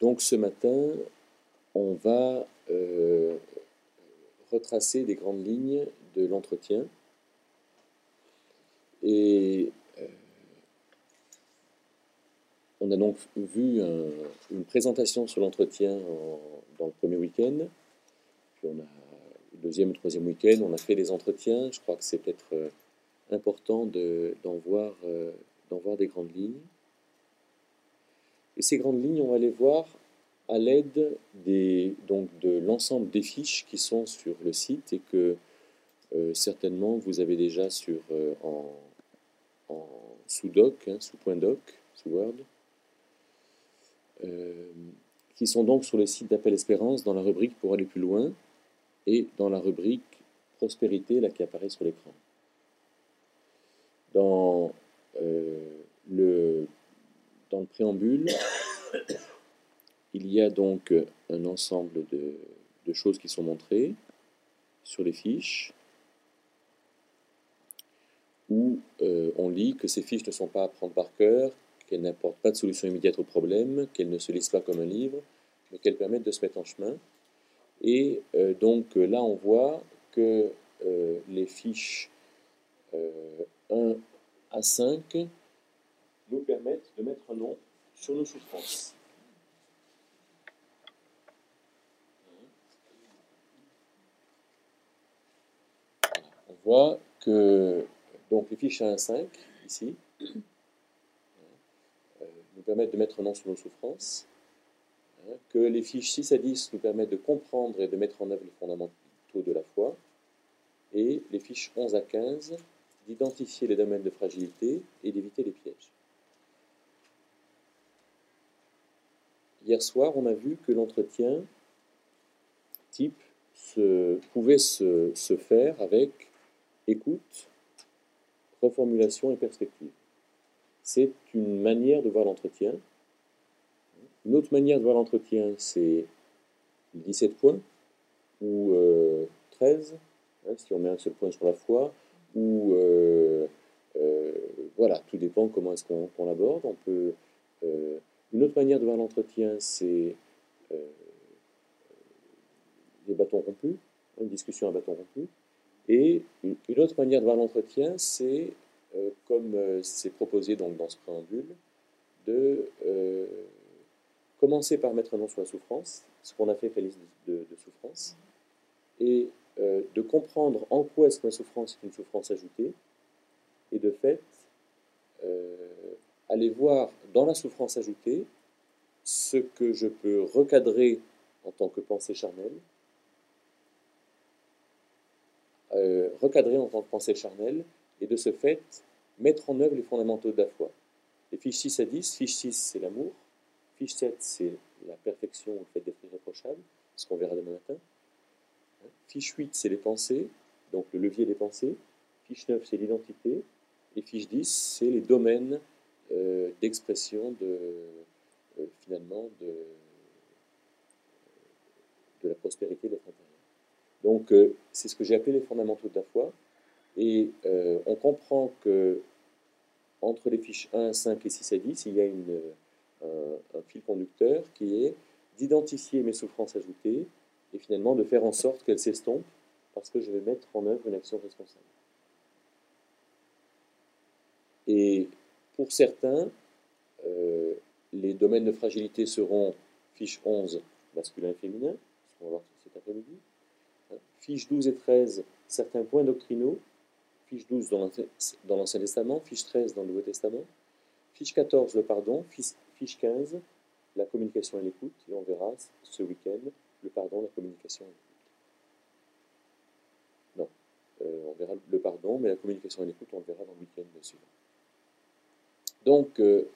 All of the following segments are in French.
Donc ce matin, on va retracer des grandes lignes de l'entretien. Et on a donc vu une présentation sur l'entretien dans le premier week-end. Puis on a le deuxième et troisième week-end, on a fait des entretiens. Je crois que c'est peut-être important d'en voir des grandes lignes. Et ces grandes lignes, on va les voir à l'aide de l'ensemble des fiches qui sont sur le site et que certainement vous avez déjà sous doc, sous point doc, sous Word, qui sont donc sur le site d'Appel Espérance dans la rubrique pour aller plus loin et dans la rubrique prospérité là qui apparaît sur l'écran. Dans le préambule, il y a donc un ensemble de choses qui sont montrées sur les fiches où on lit que ces fiches ne sont pas à prendre par cœur, qu'elles n'apportent pas de solution immédiate au problème, qu'elles ne se lisent pas comme un livre, mais qu'elles permettent de se mettre en chemin. Et donc là, on voit que les fiches 1 à 5 nous permettent de mettre un nom sur nos souffrances. On voit que donc les fiches 1 à 5, ici, nous permettent de mettre un nom sur nos souffrances, que les fiches 6 à 10 nous permettent de comprendre et de mettre en œuvre les fondamentaux de la foi, et les fiches 11 à 15 d'identifier les domaines de fragilité et d'éviter les pièges. Hier soir, on a vu que l'entretien type pouvait se faire avec écoute, reformulation et perspective. C'est une manière de voir l'entretien. Une autre manière de voir l'entretien, c'est 17 points, ou 13, si on met un seul point sur la foi, ou voilà, tout dépend comment est-ce qu'on l'aborde. Une autre manière de voir l'entretien, c'est les bâtons rompus, une discussion à bâtons rompus. Et une autre manière de voir l'entretien, c'est, comme c'est proposé donc dans ce préambule, de commencer par mettre un nom sur la souffrance, ce qu'on a fait avec la liste de souffrances, et de comprendre en quoi est-ce que la souffrance est une souffrance ajoutée, et de fait, aller voir dans la souffrance ajoutée ce que je peux recadrer en tant que pensée charnelle, et de ce fait, mettre en œuvre les fondamentaux de la foi. Les fiches 6 à 10, fiche 6, c'est l'amour, fiche 7, c'est la perfection, le fait d'être irréprochable, ce qu'on verra demain matin. Fiche 8, c'est les pensées, donc le levier des pensées. Fiche 9, c'est l'identité. Et fiche 10, c'est les domaines d'expression finalement de la prospérité de l'être intérieur. Donc, c'est ce que j'ai appelé les fondamentaux de la foi. Et on comprend que entre les fiches 1 à 5 et 6 à 10, il y a un fil conducteur qui est d'identifier mes souffrances ajoutées et finalement de faire en sorte qu'elles s'estompent parce que je vais mettre en œuvre une action responsable. Et pour certains, les domaines de fragilité seront fiche 11, masculin et féminin, ce qu'on va voir cet après-midi. Fiche 12 et 13, certains points doctrinaux. Fiche 12 dans l'Ancien Testament, fiche 13 dans le Nouveau Testament. Fiche 14, le pardon. Fiche 15, la communication et l'écoute. Et on verra ce week-end le pardon, la communication et l'écoute. Non, on verra le pardon, mais la communication et l'écoute, on le verra dans le week-end suivant. Donc,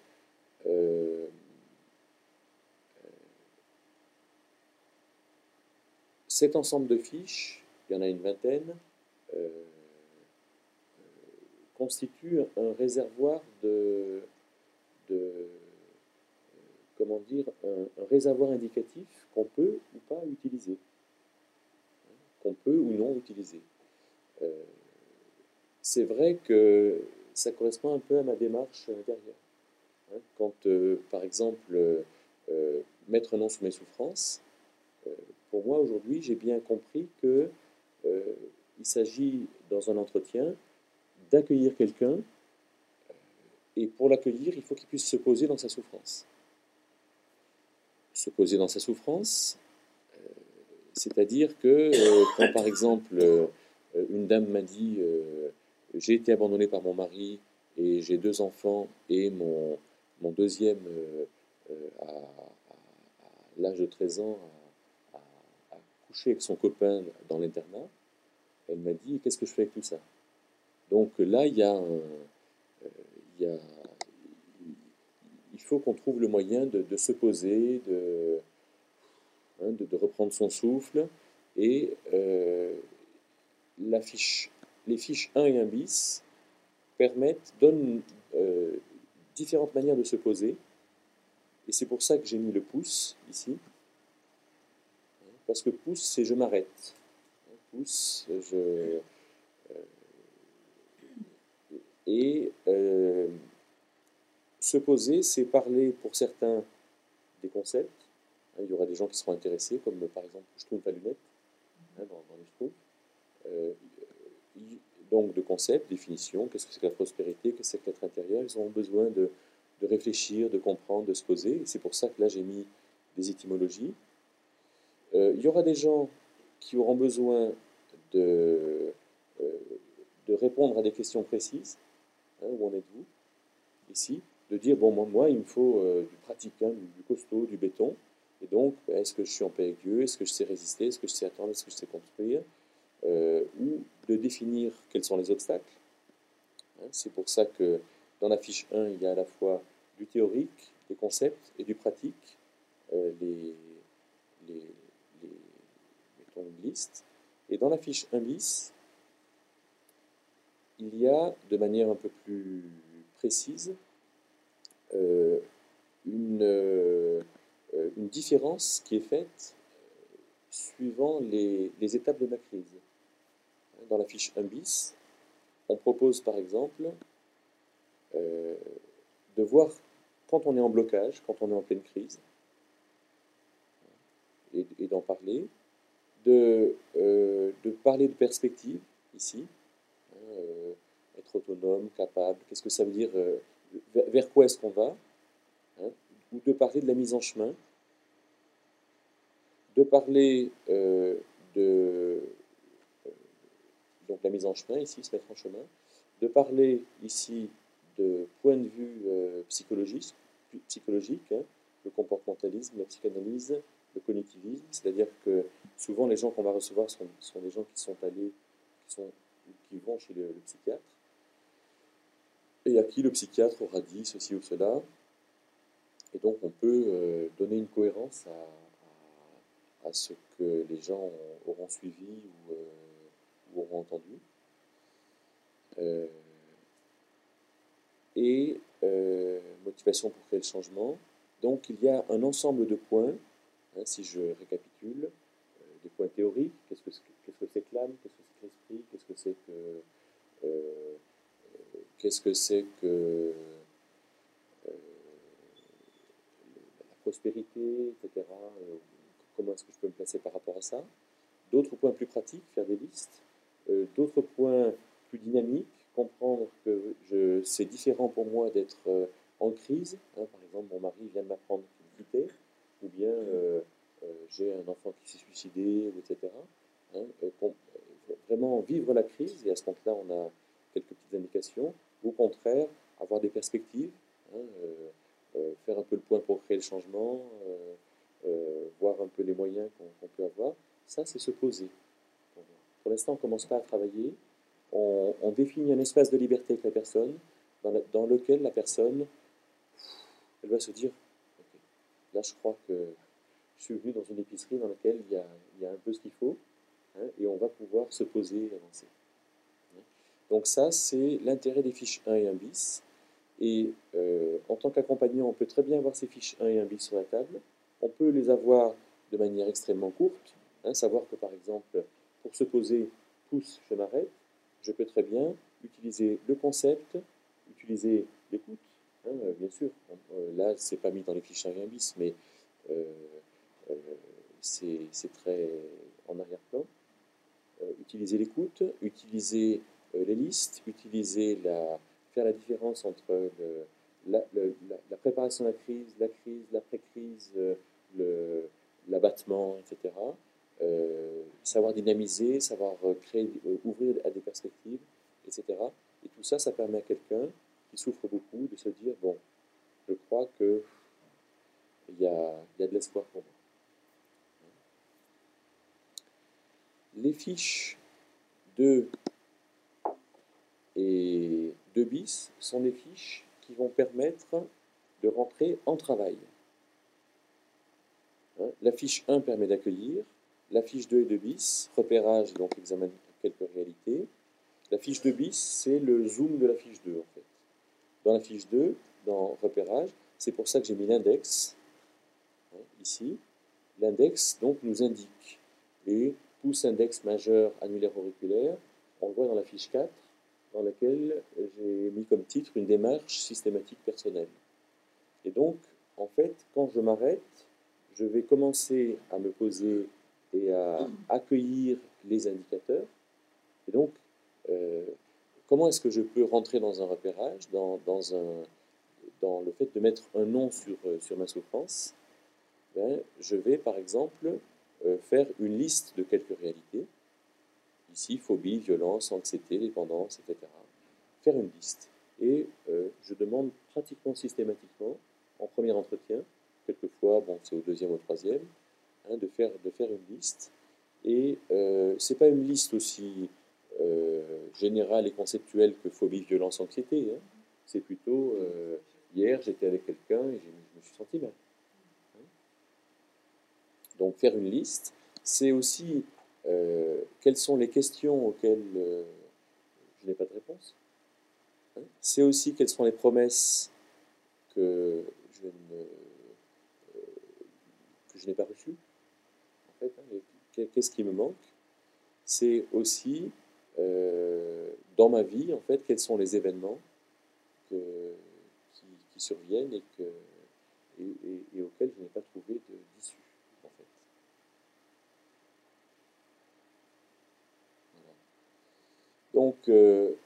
cet ensemble de fiches, il y en a une vingtaine, constitue un réservoir comment dire, un réservoir indicatif qu'on peut ou pas utiliser, qu'on peut ou non utiliser. C'est vrai que ça correspond un peu à ma démarche intérieure. Quand, par exemple, mettre un nom sur mes souffrances, pour moi aujourd'hui, j'ai bien compris que il s'agit dans un entretien d'accueillir quelqu'un, et pour l'accueillir, il faut qu'il puisse se poser dans sa souffrance. Se poser dans sa souffrance, c'est-à-dire que quand par exemple une dame m'a dit j'ai été abandonnée par mon mari et j'ai 2 enfants et mon deuxième à l'âge de 13 ans a couché avec son copain dans l'internat, elle m'a dit qu'est-ce que je fais avec tout ça? Donc là il y a il faut qu'on trouve le moyen de se poser, de reprendre son souffle. Et les fiches 1 et 1 bis donnent différentes manières de se poser. Et c'est pour ça que j'ai mis le pouce ici. Parce que pouce, c'est je m'arrête. Pouce, et se poser, c'est parler pour certains des concepts. Il y aura des gens qui seront intéressés, comme par exemple Schtroumpf à lunettes, dans les Schtroumpfs. Donc de concepts, définitions, qu'est-ce que c'est que la prospérité, qu'est-ce que c'est que l'être intérieur. Ils auront besoin de réfléchir, de comprendre, de se poser. Et c'est pour ça que là j'ai mis des étymologies. Il y aura des gens qui auront besoin de répondre à des questions précises. Où en êtes-vous ici? De dire, bon, moi il me faut du pratique, du costaud, du béton. Et donc, est-ce que je suis en paix avec Dieu? Est-ce que je sais résister? Est-ce que je sais attendre? Est-ce que je sais construire? Ou de définir quels sont les obstacles. C'est pour ça que dans la fiche 1, il y a à la fois du théorique, des concepts, et du pratique, mettons une liste. Et dans la fiche 1 bis, il y a, de manière un peu plus précise, une différence qui est faite suivant les étapes de ma crise. Dans la fiche 1 bis, on propose par exemple de voir quand on est en blocage, quand on est en pleine crise, et d'en parler, de parler de perspective ici, être autonome, capable, qu'est-ce que ça veut dire, vers quoi est-ce qu'on va, ou de parler de la mise en chemin, de parler donc la mise en chemin ici, se mettre en chemin, de parler ici de point de vue psychologique, le comportementalisme, la psychanalyse, le cognitivisme, c'est-à-dire que souvent les gens qu'on va recevoir sont des gens qui sont allés, qui vont chez le psychiatre, et à qui le psychiatre aura dit ceci ou cela, et donc on peut donner une cohérence à ce que les gens auront suivi ou auront entendu. Et motivation pour créer le changement. Donc il y a un ensemble de points, si je récapitule, des points théoriques, qu'est-ce que c'est que l'âme, qu'est-ce que c'est que l'esprit, qu'est-ce que c'est que la prospérité, etc. Comment est-ce que je peux me placer par rapport à ça. D'autres points plus pratiques, faire des listes. D'autres points plus dynamiques, comprendre que c'est différent pour moi d'être en crise. Par exemple, mon mari vient de m'apprendre qu'il quittait, ou bien j'ai un enfant qui s'est suicidé, etc. Vraiment vivre la crise, et à ce moment-là, on a quelques petites indications. Au contraire, avoir des perspectives, faire un peu le point pour créer le changement, voir un peu les moyens qu'on peut avoir. Ça, c'est se poser. Pour l'instant, on ne commence pas à travailler. On définit un espace de liberté avec la personne, dans lequel la personne, elle va se dire, okay, là, je crois que je suis venu dans une épicerie dans laquelle il y a un peu ce qu'il faut, et on va pouvoir se poser et avancer. Donc ça, c'est l'intérêt des fiches 1 et 1 bis. Et en tant qu'accompagnant, on peut très bien avoir ces fiches 1 et 1 bis sur la table. On peut les avoir de manière extrêmement courte, savoir que par exemple, pour se poser, pouce, je m'arrête, je peux très bien utiliser le concept, utiliser l'écoute, bien sûr. Là, c'est pas mis dans les fiches 1 et 1 bis, mais c'est très en arrière-plan. Utiliser l'écoute, utiliser les listes, faire la différence entre la préparation à la crise, l'après-crise, l'abattement, etc. Savoir dynamiser, savoir créer, ouvrir à des perspectives, etc. Et tout ça, ça permet à quelqu'un qui souffre beaucoup de se dire, bon, je crois qu'il y a de l'espoir pour moi. Les fiches 2 et 2 bis sont les fiches qui vont permettre de rentrer en travail. La fiche 1 permet d'accueillir, la fiche 2 et 2 bis, repérage, donc examine quelques réalités. La fiche 2 bis, c'est le zoom de la fiche 2 en fait. Dans la fiche 2, dans repérage, c'est pour ça que j'ai mis l'index, ici. L'index donc nous indique les pouces index majeur annulaire auriculaire. On le voit dans la fiche 4, dans laquelle j'ai mis comme titre une démarche systématique personnelle. Et donc, en fait, quand je m'arrête, je vais commencer à me poser et à accueillir les indicateurs. Et donc, comment est-ce que je peux rentrer dans un repérage, dans le fait de mettre un nom sur ma souffrance? Ben, je vais, par exemple, faire une liste de quelques réalités. Ici, phobie, violence, anxiété, dépendance, etc. Faire une liste. Et je demande pratiquement systématiquement, en premier entretien, quelquefois, bon, c'est au deuxième ou au troisième, de faire une liste. Et ce n'est pas une liste aussi générale et conceptuelle que phobie, violence, anxiété. C'est plutôt, hier, j'étais avec quelqu'un et je me suis senti mal. Donc, faire une liste, c'est aussi quelles sont les questions auxquelles je n'ai pas de réponse. C'est aussi quelles sont les promesses que je n'ai pas reçues. En fait, qu'est-ce qui me manque? C'est aussi dans ma vie, en fait, quels sont les événements qui surviennent et auxquels je n'ai pas trouvé d'issue. En fait. Voilà. Donc,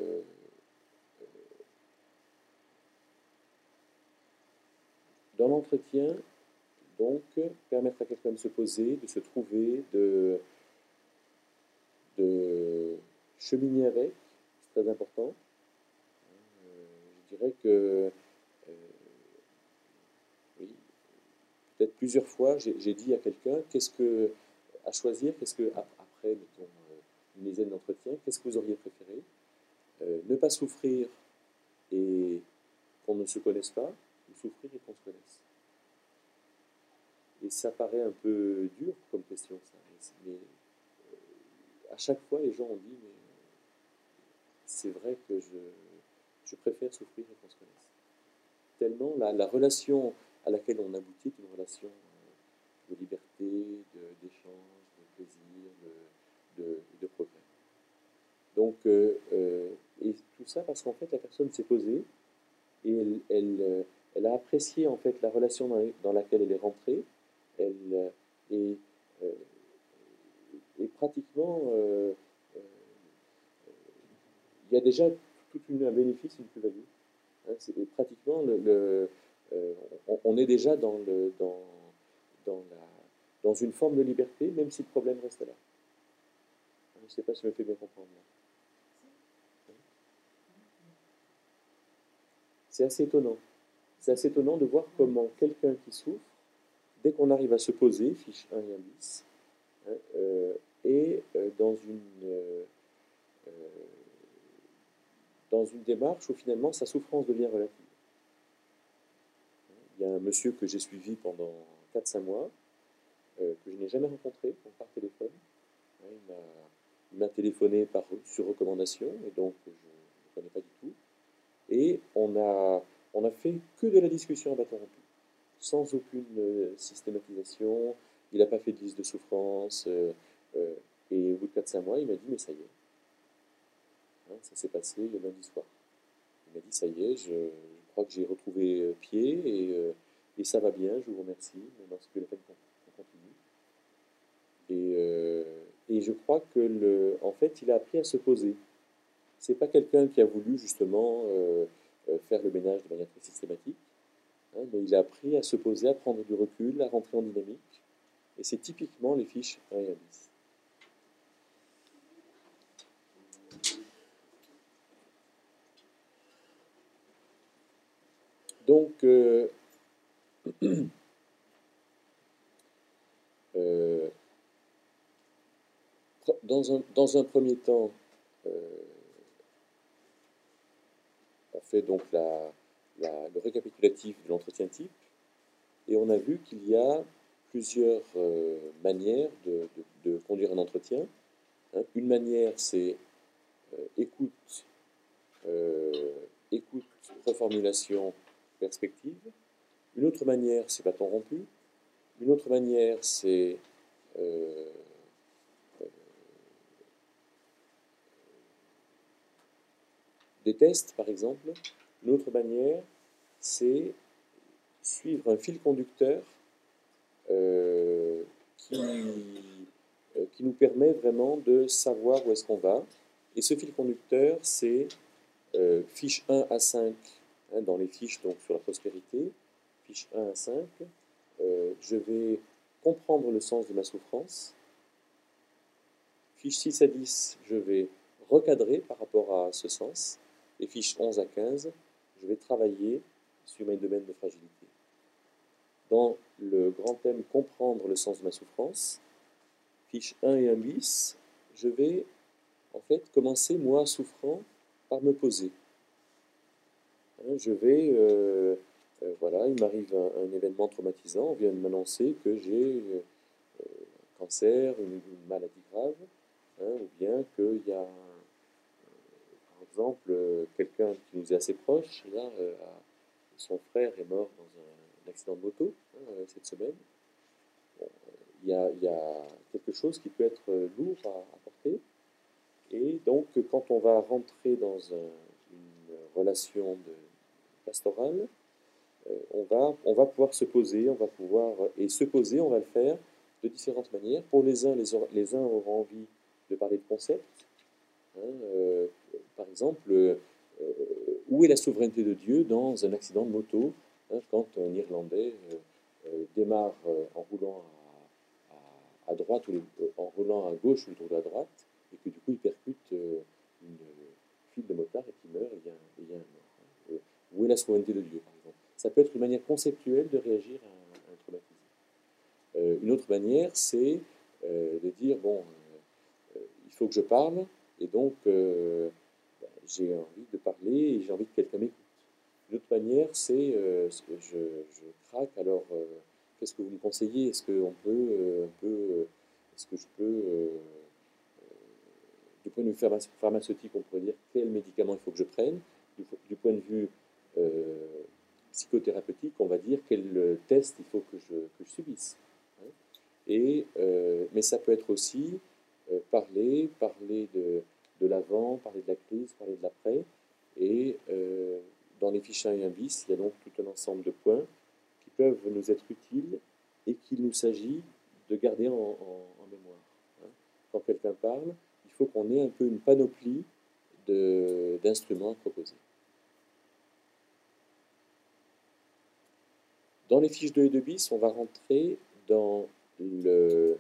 dans l'entretien, donc, permettre à quelqu'un de se poser, de se trouver, de cheminer avec, c'est très important. Je dirais que, oui, peut-être plusieurs fois, j'ai dit à quelqu'un, à choisir, après, mettons, une dizaine d'entretiens, qu'est-ce que vous auriez préféré? Ne pas souffrir et qu'on ne se connaisse pas, ou souffrir et qu'on se connaisse. Et ça paraît un peu dur comme question, ça. Mais à chaque fois, les gens ont dit, mais c'est vrai que je préfère souffrir et qu'on se connaisse. Tellement la relation à laquelle on aboutit est une relation de liberté, d'échange, de plaisir, de progrès. Donc, et tout ça parce qu'en fait, la personne s'est posée et elle a apprécié en fait la relation dans laquelle elle est rentrée. Et pratiquement, il y a déjà un bénéfice, une plus-value. Pratiquement, on est déjà dans une forme de liberté, même si le problème reste là. Je ne sais pas si je me fais bien comprendre. C'est assez étonnant. C'est assez étonnant de voir comment quelqu'un qui souffre, dès qu'on arrive à se poser, fiche 1 et 1 bis, est dans une démarche où finalement sa souffrance devient relative. Il y a un monsieur que j'ai suivi pendant 4-5 mois, que je n'ai jamais rencontré, par téléphone. Il m'a téléphoné sur recommandation, et donc je ne le connais pas du tout. Et on a fait que de la discussion à bâton rompu, sans aucune systématisation. Il n'a pas fait de liste de souffrance. Et au bout de 4-5 mois, il m'a dit, mais ça y est. Ça s'est passé le lundi soir. Il m'a dit, ça y est, je crois que j'ai retrouvé pied, Et ça va bien, je vous remercie. Maintenant, c'est plus la peine qu'on continue. Et je crois que, en fait, il a appris à se poser. C'est pas quelqu'un qui a voulu justement faire le ménage de manière très systématique, hein, mais il a appris à se poser, à prendre du recul, à rentrer en dynamique. Et c'est typiquement les fiches 1 et 1 bis. Donc, dans un premier temps, on fait donc le récapitulatif de l'entretien type, et on a vu qu'il y a plusieurs manières de conduire un entretien. Hein. Une manière, c'est écoute, reformulation, perspective. Une autre manière, c'est bâton rompu. Une autre manière, c'est des tests, par exemple. Une autre manière, c'est suivre un fil conducteur qui nous permet vraiment de savoir où est-ce qu'on va. Et ce fil conducteur, c'est fiche 1 à 5, hein, dans les fiches donc, sur la prospérité, fiche 1 à 5, je vais comprendre le sens de ma souffrance. Fiche 6 à 10, je vais recadrer par rapport à ce sens. Et fiche 11 à 15, je vais travailler sur mes domaines de fragilité. Dans le grand thème comprendre le sens de ma souffrance, fiche 1 et 1 bis, je vais en fait commencer, moi souffrant, par me poser. Je vais, voilà, il m'arrive un événement traumatisant, on vient de m'annoncer que j'ai un cancer, une maladie grave, hein, ou bien qu'il y a, par exemple, quelqu'un qui nous est assez proche, là, son frère est mort dans un accident de moto cette semaine. Bon, il y a quelque chose qui peut être lourd à porter. Et donc, quand on va rentrer dans une relation pastorale, on va pouvoir se poser, et se poser, on va le faire de différentes manières. Pour les uns auront envie de parler de concepts. Hein, par exemple, où est la souveraineté de Dieu dans un accident de moto, hein, quand un Irlandais démarre en roulant à droite, en roulant à gauche autour de la droite, et que du coup il percute une file de motards et qu'il meurt, et il y a un mort. Où est la souveraineté de Dieu, par exemple? Ça peut être une manière conceptuelle de réagir à un traumatisme. Une autre manière, c'est de dire, bon, il faut que je parle, et donc j'ai envie de parler et j'ai envie que quelqu'un m'écoute. Une autre manière, c'est je craque, alors qu'est-ce que vous me conseillez? Est-ce que je peux, du point de vue pharmaceutique, on pourrait dire quel médicament il faut que je prenne. Du point de vue psychothérapeutique, on va dire quel test il faut que je subisse. Hein. Mais ça peut être aussi parler de l'avant, parler de la crise, parler de l'après. Et dans les fiches 1 et 1 bis, il y a donc tout un ensemble de points qui peuvent nous être utiles et qu'il nous s'agit de garder en mémoire. Hein. Quand quelqu'un parle, il faut qu'on ait un peu une panoplie d'instruments à proposer. Dans les fiches 2 et 2 bis, on va rentrer dans le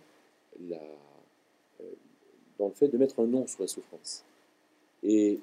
fait de mettre un nom sur la souffrance. Et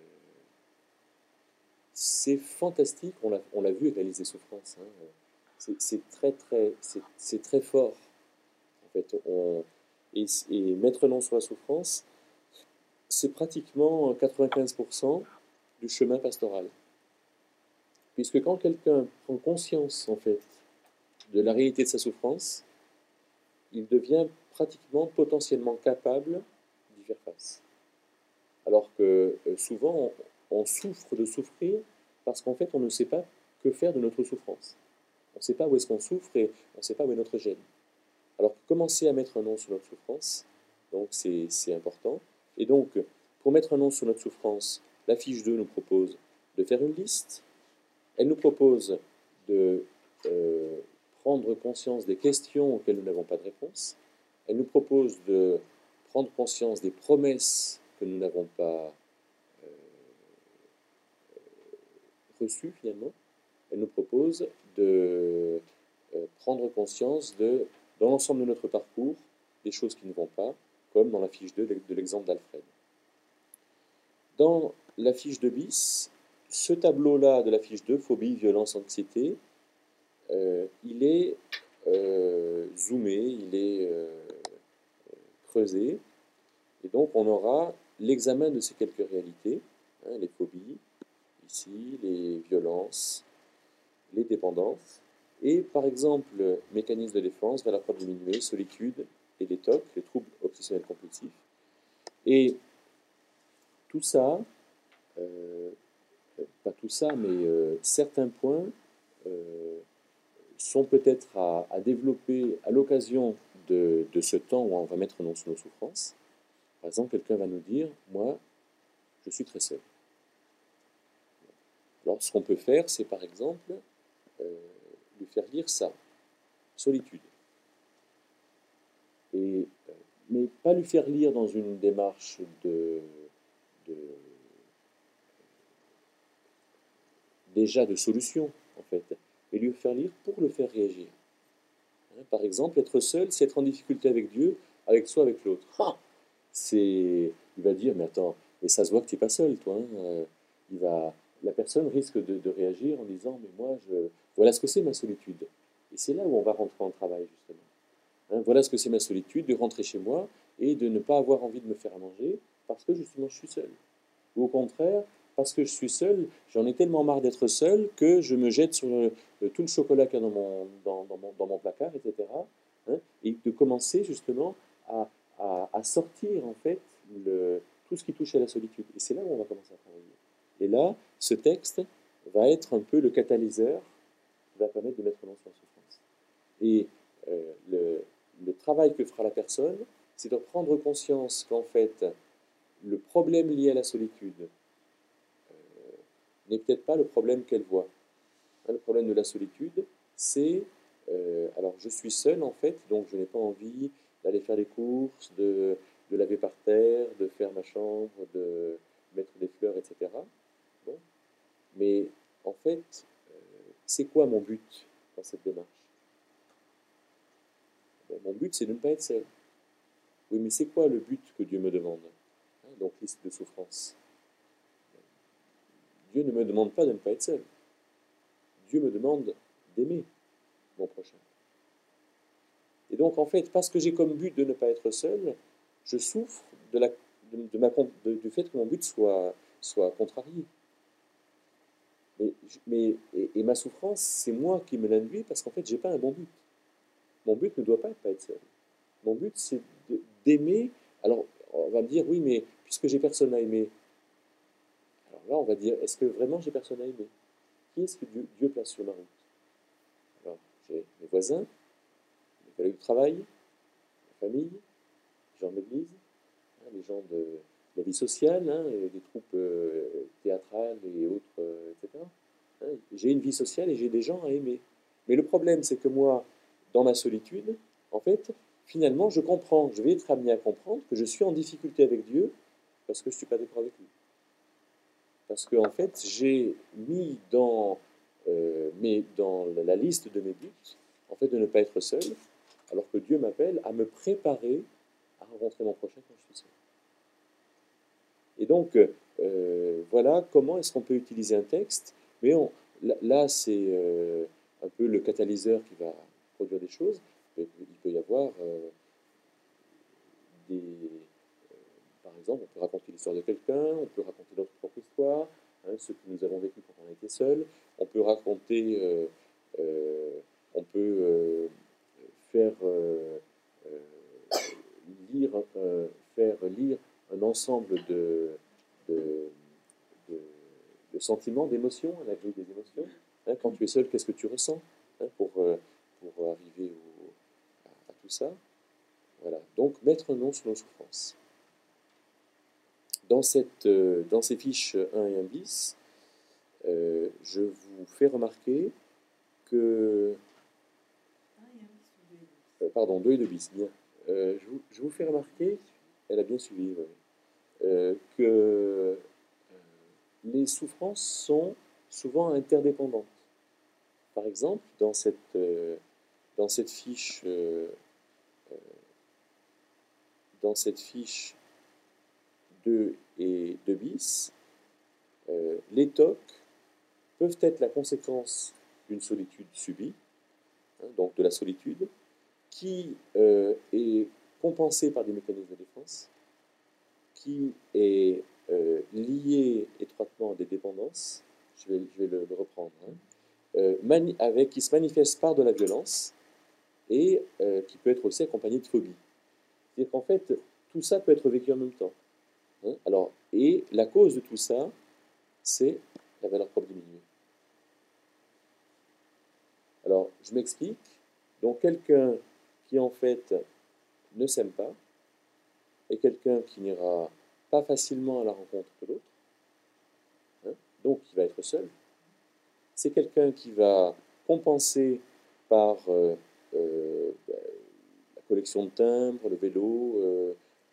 c'est fantastique, on l'a vu avec la liste des souffrances. Hein. C'est très fort. En fait, et mettre un nom sur la souffrance, c'est pratiquement 95% du chemin pastoral. Puisque quand quelqu'un prend conscience, en fait, de la réalité de sa souffrance, il devient pratiquement potentiellement capable d'y faire face. Alors que souvent, on souffre de souffrir parce qu'en fait, on ne sait pas que faire de notre souffrance. On ne sait pas où est-ce qu'on souffre et on ne sait pas où est notre gêne. Alors que commencer à mettre un nom sur notre souffrance, donc c'est important. Et donc, pour mettre un nom sur notre souffrance, la fiche 2 nous propose de faire une liste. Elle nous propose de prendre conscience des questions auxquelles nous n'avons pas de réponse. Elle nous propose de prendre conscience des promesses que nous n'avons pas reçues finalement. Elle nous propose de prendre conscience dans l'ensemble de notre parcours, des choses qui ne vont pas, comme dans la fiche 2 de l'exemple d'Alfred. Dans la fiche 2 bis, ce tableau-là de la fiche 2, phobie, violence, anxiété, il est zoomé, il est creusé, et donc on aura l'examen de ces quelques réalités, hein, les phobies, ici, les violences, les dépendances, et par exemple, mécanisme de défense, valeur propre diminuée, solitude et les TOC, les troubles obsessionnels compulsifs. Et tout ça, pas tout ça, mais certains points sont peut-être à développer à l'occasion de ce temps où on va mettre nom sur nos souffrances. Par exemple, quelqu'un va nous dire, moi, je suis très seul. Alors, ce qu'on peut faire, c'est par exemple lui faire lire ça, solitude. Mais pas lui faire lire dans une démarche déjà de solution, en fait, mais lui faire lire pour le faire réagir. Par exemple, être seul, c'est être en difficulté avec Dieu, avec soi, avec l'autre. Il va dire, mais attends, mais ça se voit que tu n'es pas seul, toi. La personne risque de réagir en disant, mais moi, voilà ce que c'est ma solitude. Et c'est là où on va rentrer en travail, justement. Voilà ce que c'est ma solitude, de rentrer chez moi et de ne pas avoir envie de me faire à manger parce que justement je suis seul. Ou au contraire, parce que je suis seul, j'en ai tellement marre d'être seul que je me jette sur tout le chocolat qu'il y a dans mon placard, etc. Et de commencer justement à sortir en fait tout ce qui touche à la solitude. Et c'est là où on va commencer à travailler. Et là, ce texte va être un peu le catalyseur qui va permettre de mettre nom sur la souffrance. Et le travail que fera la personne, c'est de prendre conscience qu'en fait, le problème lié à la solitude n'est peut-être pas le problème qu'elle voit. Le problème de la solitude, c'est, alors je suis seul en fait, donc je n'ai pas envie d'aller faire les courses, de laver par terre, de faire ma chambre, de mettre des fleurs, etc. Bon. Mais en fait, c'est quoi mon but dans cette démarche? Mon but, c'est de ne pas être seul. Oui, mais c'est quoi le but que Dieu me demande? Donc, liste de souffrance. Dieu ne me demande pas de ne pas être seul. Dieu me demande d'aimer mon prochain. Et donc, en fait, parce que j'ai comme but de ne pas être seul, je souffre du fait que mon but soit contrarié. Et ma souffrance, c'est moi qui me l'induis parce qu'en fait, je n'ai pas un bon but. Mon but ne doit pas être seul. Mon but, c'est d'aimer. Alors, on va me dire, oui, mais puisque j'ai personne à aimer, alors là, on va dire, est-ce que vraiment j'ai personne à aimer? Qui est-ce que Dieu place sur ma route? Alors, j'ai mes voisins, mes collègues de travail, ma famille, les gens de l'église, les gens de la vie sociale, des troupes théâtrales et autres, etc. J'ai une vie sociale et j'ai des gens à aimer. Mais le problème, c'est que moi, dans ma solitude, en fait, finalement, je vais être amené à comprendre que je suis en difficulté avec Dieu parce que je ne suis pas d'accord avec lui. Parce qu'en fait, j'ai mis dans la liste de mes buts, en fait, de ne pas être seul, alors que Dieu m'appelle à me préparer à rencontrer mon prochain quand je suis seul. Et donc, voilà comment est-ce qu'on peut utiliser un texte. Mais là, c'est un peu le catalyseur qui va produire des choses. Il peut y avoir par exemple, on peut raconter l'histoire de quelqu'un, on peut raconter notre propre histoire, ce que nous avons vécu quand on a été seul. On peut raconter, on peut faire lire un ensemble de sentiments, d'émotions, la grille des émotions. Quand tu es seul, qu'est-ce que tu ressens pour arriver à tout ça. Voilà. Donc, mettre un nom sur nos souffrances. Dans ces fiches 1 et 1 bis, je vous fais remarquer que pardon, 2 et 2 bis, bien. Je vous fais remarquer, elle a bien suivi, ouais, que les souffrances sont souvent interdépendantes. Par exemple, dans cette fiche, dans cette fiche 2 et 2 bis, les TOC peuvent être la conséquence d'une solitude subie, hein, donc de la solitude, qui est compensée par des mécanismes de défense, qui est liée étroitement à des dépendances, je vais le reprendre, hein, qui se manifeste par de la violence et qui peut être aussi accompagné de phobie. C'est-à-dire qu'en fait, tout ça peut être vécu en même temps. Hein. Alors, et la cause de tout ça, c'est la valeur propre diminuée. Alors, je m'explique. Donc, quelqu'un qui, en fait, ne s'aime pas, et quelqu'un qui n'ira pas facilement à la rencontre de l'autre, hein, donc qui va être seul, c'est quelqu'un qui va compenser par la collection de timbres, le vélo,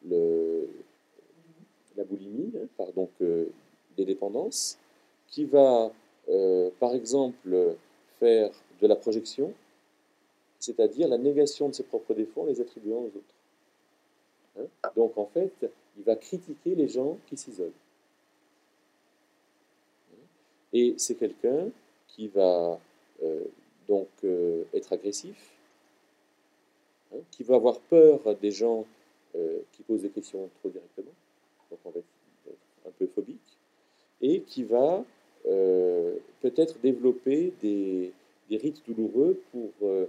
la boulimie, hein, par donc des dépendances, qui va, par exemple, faire de la projection, c'est-à-dire la négation de ses propres défauts en les attribuant aux autres. Hein. Donc, en fait, il va critiquer les gens qui s'isolent. Et c'est quelqu'un qui va donc être agressif, hein, qui va avoir peur des gens qui posent des questions trop directement, donc on va être un peu phobique, et qui va peut-être développer des rites douloureux pour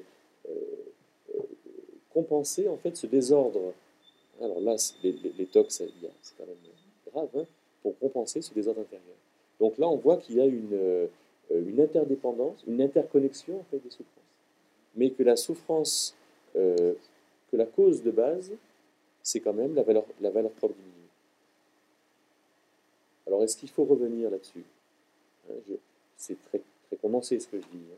compenser en fait ce désordre. Alors là, les tocs, c'est quand même grave, hein, pour compenser ce désordre intérieur. Donc là, on voit qu'il y a une interdépendance, une interconnexion en fait, des souffrances. Mais que la souffrance, que la cause de base, c'est quand même la valeur propre du milieu. Alors, est-ce qu'il faut revenir là-dessus? Hein, c'est très, très condensé ce que je dis. Hein.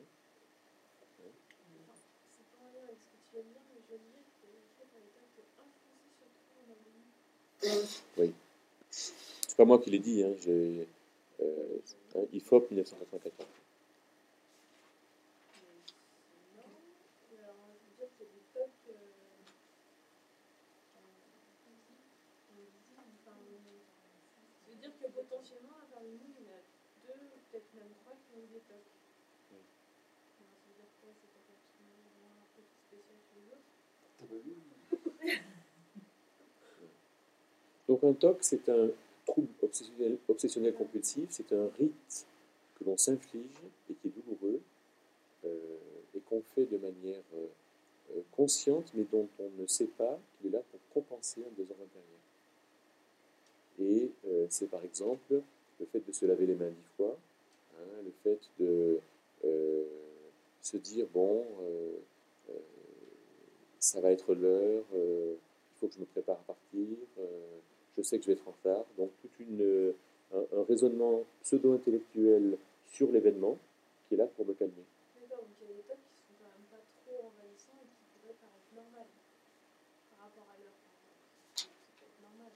Oui. C'est pas moi qui l'ai dit. Hein, IFOP 1994. Potentiellement, parmi nous, il y en a deux, peut-être même trois qui ont des tocs. Oui. Alors, ça veut dire quoi? C'est pas forcément un peu spécial sur les autres. Donc un TOC, c'est un trouble obsessionnel compulsif, c'est un rite que l'on s'inflige et qui est douloureux et qu'on fait de manière consciente, mais dont on ne sait pas qu'il est là pour compenser un désordre intérieur. Et c'est par exemple le fait de se laver les mains 10 fois, hein, le fait de se dire, bon, ça va être l'heure, il faut que je me prépare à partir, je sais que je vais être en retard. Donc tout un raisonnement pseudo-intellectuel sur l'événement qui est là pour me calmer. D'accord, donc il y a des tocs qui sont quand même pas trop envahissants et qui pourraient paraître normales par rapport à l'heure. C'est peut-être normal.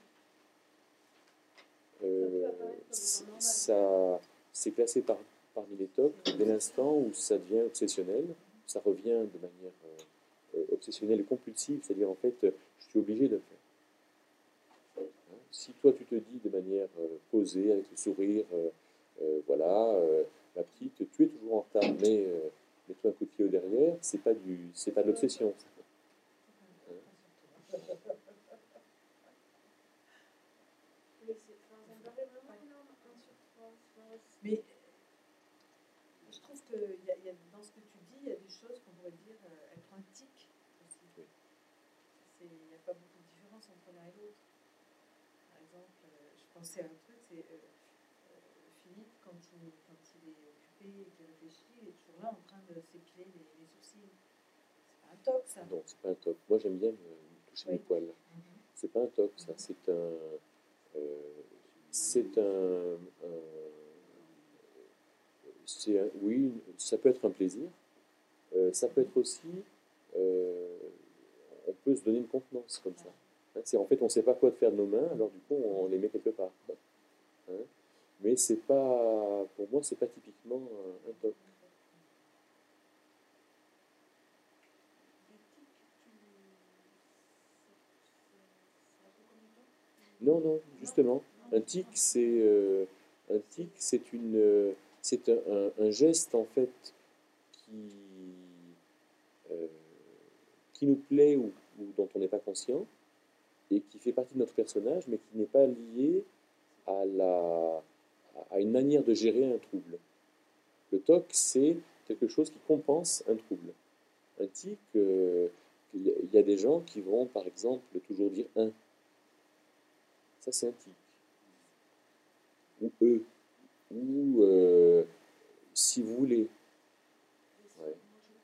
C'est classé parmi les tocs dès l'instant où ça devient obsessionnel, ça revient de manière obsessionnelle et compulsive, c'est-à-dire en fait, je suis obligé de le faire. Hein, si toi tu te dis de manière posée, avec le sourire, voilà, ma petite, tu es toujours en retard, mais mets-toi un coup de pied au derrière, c'est pas de l'obsession. Mais je trouve que dans ce que tu dis, il y a des choses qu'on pourrait dire être un tic aussi. Oui. Il n'y a pas beaucoup de différence entre l'un et l'autre. Par exemple, je pensais à un truc, c'est Philippe, quand il est occupé et qu'il réfléchit, il est toujours là en train de s'épiler les sourcils. C'est pas un toc, ça. Non, c'est pas un toc. Moi, j'aime bien me toucher mes poils. C'est pas un toc, ça. Oui, ça peut être un plaisir. Ça peut être aussi peut se donner une contenance comme ça. C'est en fait, on ne sait pas quoi faire de nos mains, alors du coup, on les met quelque part. Hein. Mais c'est pas, pour moi, c'est pas typiquement un TOC. Non, non, justement, un tic, c'est c'est un geste en fait qui, euh, qui nous plaît ou dont on n'est pas conscient et qui fait partie de notre personnage, mais qui n'est pas lié à une manière de gérer un trouble. Le TOC, c'est quelque chose qui compense un trouble. Un tic, il y a des gens qui vont, par exemple, toujours dire un. Ça, c'est un tic. Ou eux. Ou si vous voulez. Ouais.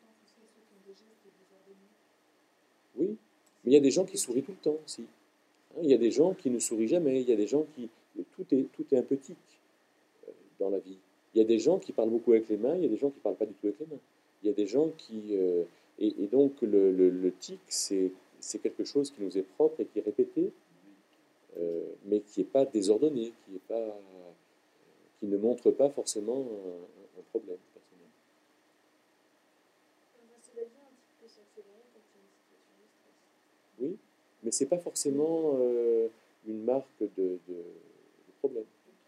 Oui, mais il y a des gens qui sourient tout le temps aussi. Hein, il y a des gens qui ne sourient jamais. Il y a des gens qui. Tout est un peu tic dans la vie. Il y a des gens qui parlent beaucoup avec les mains, il y a des gens qui ne parlent pas du tout avec les mains. Il y a des gens qui... et donc le tic, c'est quelque chose qui nous est propre et qui est répété, mais qui n'est pas désordonné, qui ne montre pas forcément un problème personnel. Oui, mais ce n'est pas forcément une marque de problème.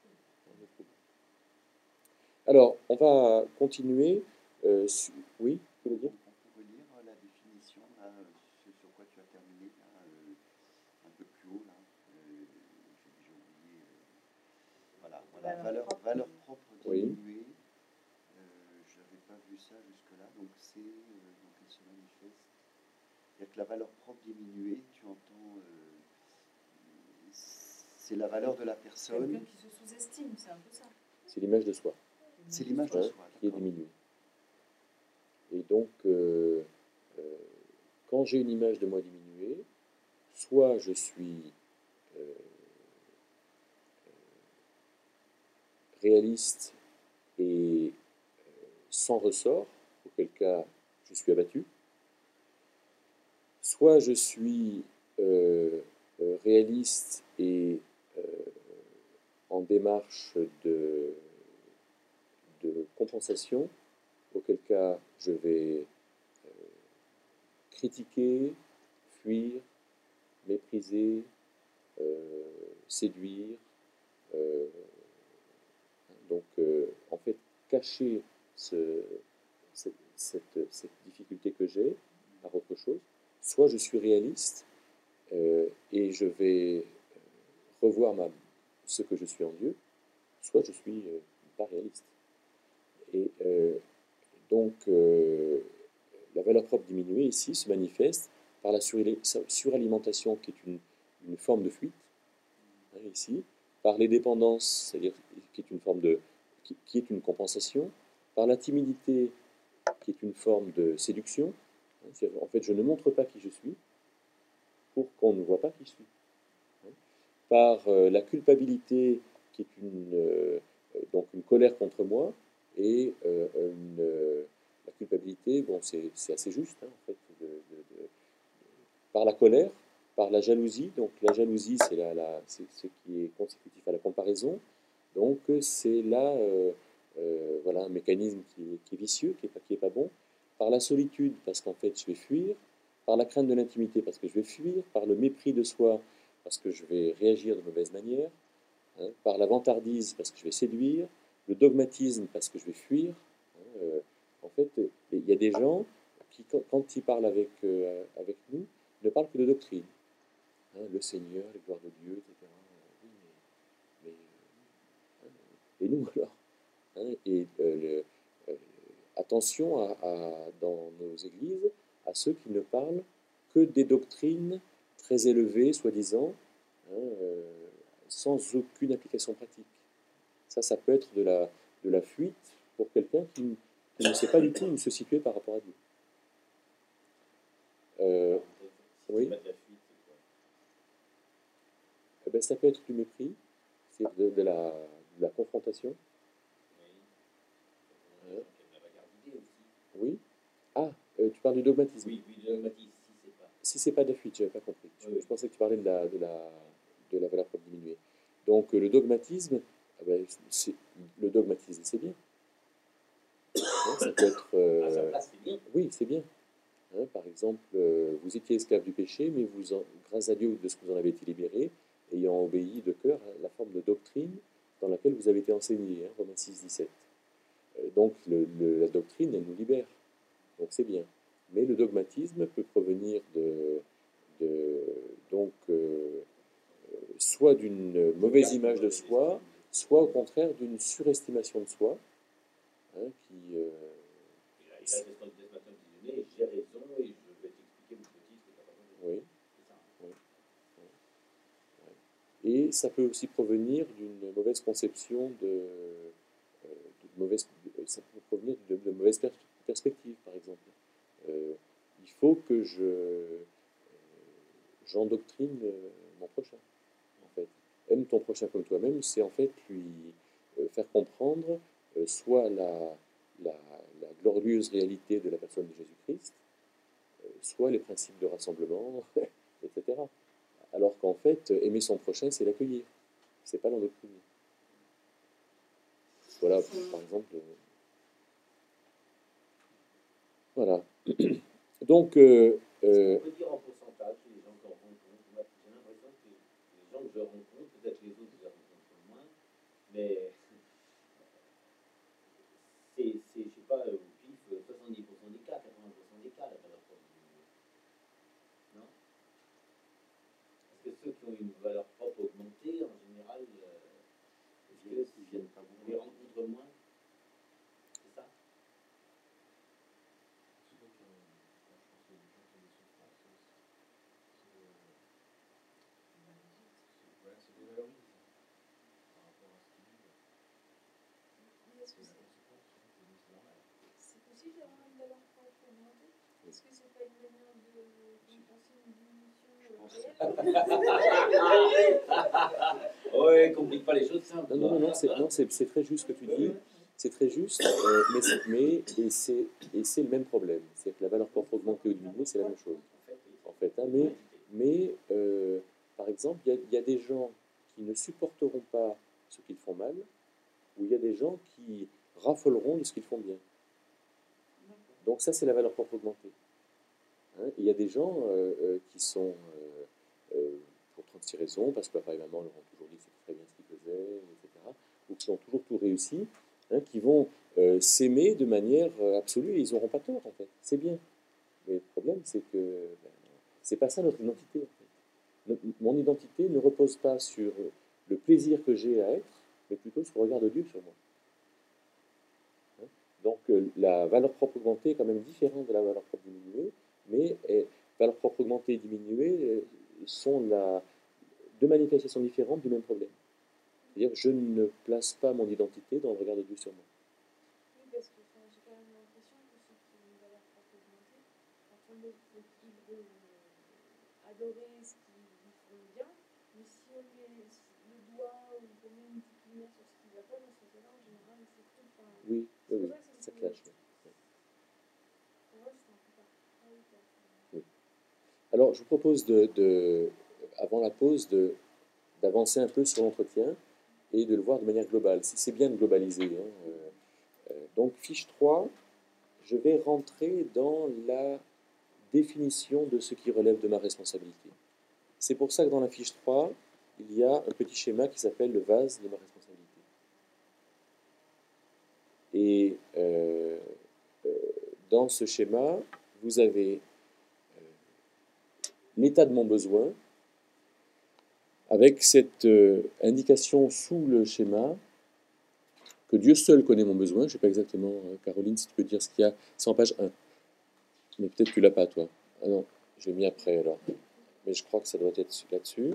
Alors, on va continuer. Oui, tu veux dire? On pourrait lire la définition, là, sur quoi tu as terminé, là, un peu plus haut, là. J'ai oublié. Voilà, valeur propre diminuée. Je n'avais pas vu ça jusque-là, donc c'est donc elle se manifeste. C'est-à-dire que la valeur propre diminuée, tu entends, c'est la valeur de la personne. Quelqu'un qui se sous-estime, c'est un peu ça. C'est l'image de soi. C'est l'image de soi, qui est diminuée. Et donc, quand j'ai une image de moi diminuée, soit je suis réaliste et sans ressort, auquel cas je suis abattu, soit je suis réaliste et en démarche de compensation, auquel cas je vais critiquer, fuir, mépriser, séduire. Donc, en fait, cacher cette difficulté que j'ai par autre chose. Soit je suis réaliste et je vais revoir ce que je suis en Dieu, soit je suis pas réaliste. Et donc, la valeur propre diminuée ici se manifeste par la suralimentation qui est une forme de fuite, hein, ici, par les dépendances, c'est-à-dire qui est une forme qui est une compensation, par la timidité qui est une forme de séduction. En fait, je ne montre pas qui je suis pour qu'on ne voit pas qui je suis. Par la culpabilité qui est donc une colère contre moi et la culpabilité, bon, c'est assez juste, hein, en fait, par la colère, par la jalousie. Donc la jalousie, c'est ce qui est consécutif à la comparaison. Donc c'est là, voilà, un mécanisme qui est vicieux, qui est pas bon. Par la solitude, parce qu'en fait, je vais fuir. Par la crainte de l'intimité, parce que je vais fuir. Par le mépris de soi, parce que je vais réagir de mauvaise manière. Hein. Par la vantardise, parce que je vais séduire. Le dogmatisme, parce que je vais fuir. Hein. En fait, il y a des gens qui, quand ils parlent avec nous, ne parlent que de doctrine. Hein, le Seigneur, les gloires de Dieu, etc. Oui, et nous alors, hein, et attention dans nos églises à ceux qui ne parlent que des doctrines très élevées, soi-disant, hein, sans aucune application pratique. Ça peut être de la fuite pour quelqu'un qui ne sait pas du tout où se situer par rapport à Dieu. Oui. Eh ben, ça peut être du mépris, c'est de la confrontation. Oui. Ah, tu parles du dogmatisme. Oui, du dogmatisme, si c'est pas. Si c'est pas de la fuite, je n'avais pas compris. Je pensais que tu parlais de la valeur propre diminuée. Donc le dogmatisme, le dogmatisme, c'est bien. Hein, ça peut être... à sa place, c'est bien. Oui, c'est bien. Hein, par exemple, vous étiez esclave du péché, mais grâce à Dieu de ce que vous en avez été libéré, ayant obéi de cœur à la forme de doctrine dans laquelle vous avez été enseigné, hein, Romains 6, 17. Donc la doctrine, elle nous libère. Donc c'est bien. Mais le dogmatisme peut provenir soit d'une mauvaise image de soi, soit au contraire d'une surestimation de soi, hein, qui... Et là, c'est ce qu'on disait ce matin, j'ai raison et je vais t'expliquer mon petit ce que tu as pas compris. Oui. C'est ça. Oui. Oui. Et ça peut aussi provenir d'une mauvaise conception ça peut provenir de mauvaises perspectives, par exemple. Il faut que j'endoctrine mon prochain, en fait. Aime ton prochain comme toi-même, c'est en fait lui faire comprendre soit la glorieuse réalité de la personne de Jésus-Christ, soit les principes de rassemblement, etc. Alors qu'en fait, aimer son prochain, c'est l'accueillir, c'est pas l'endoctriner. Voilà, par exemple. Voilà. Donc, Est-ce qu'on peut dire en pourcentage les gens qu'on rencontre? Moi, j'ai l'impression que les gens que je rencontre, peut-être les autres, je les rencontre moins, mais c'est je sais pas, au pif, 70% des cas, 80% des cas, la valeur propre diminuée. Non? Parce que ceux qui ont une valeur propre augmentée, en général, est-ce qu'ils viennent pas beaucoup, les rencontrent moins? C'est ça? C'est possible d'avoir une valeur propre augmentée? Est-ce que c'est pas une manière de compenser une diminution réelle? Ouais, complique pas les choses simples. Non, c'est très juste ce que tu dis. C'est très juste, mais c'est le même problème. C'est que la valeur propre augmentée ou diminuée, c'est la même chose. En fait, hein, mais par exemple, il y a des gens qui ne supporteront pas ce qu'ils font mal, ou il y a des gens qui raffoleront de ce qu'ils font bien. Donc ça, c'est la valeur propre augmentée. Hein, il y a des gens qui sont, pour 36 raisons, parce que papa et maman leur ont toujours dit que c'était très bien ce qu'ils faisaient, etc., ou qui ont toujours tout réussi, hein, qui vont s'aimer de manière absolue, et ils n'auront pas tort, en fait. C'est bien. Mais le problème, c'est que c'est pas ça notre identité, en fait. Mon identité ne repose pas sur le plaisir que j'ai à être, mais plutôt sur le regard de Dieu sur moi. Hein? Donc la valeur propre augmentée est quand même différente de la valeur propre diminuée, mais valeur propre augmentée et diminuée sont deux manifestations différentes du même problème. C'est-à-dire que je ne place pas mon identité dans le regard de Dieu sur moi. Oui, parce que j'ai quand même l'impression que ceux qui ont une valeur propre augmentée, quand on veut adorer ce qu'ils font bien, mais si on met le doigt ou qu'on met une petite lumière sur ce qui ne va pas dans ce cas-là, en général, c'est tout. Oui, ça clash. Pour moi, c'est un peu pareil. Oui. Alors, je vous propose avant la pause, d'avancer un peu sur l'entretien et de le voir de manière globale. C'est bien de globaliser. Hein. Donc, fiche 3, je vais rentrer dans la définition de ce qui relève de ma responsabilité. C'est pour ça que dans la fiche 3, il y a un petit schéma qui s'appelle le vase de ma responsabilité. Et dans ce schéma, vous avez l'état de mon besoin, avec cette indication sous le schéma que Dieu seul connaît mon besoin. Je ne sais pas exactement, Caroline, si tu peux dire ce qu'il y a. C'est en page 1. Mais peut-être que tu ne l'as pas, toi. Ah non, je l'ai mis après, alors. Mais je crois que ça doit être là-dessus.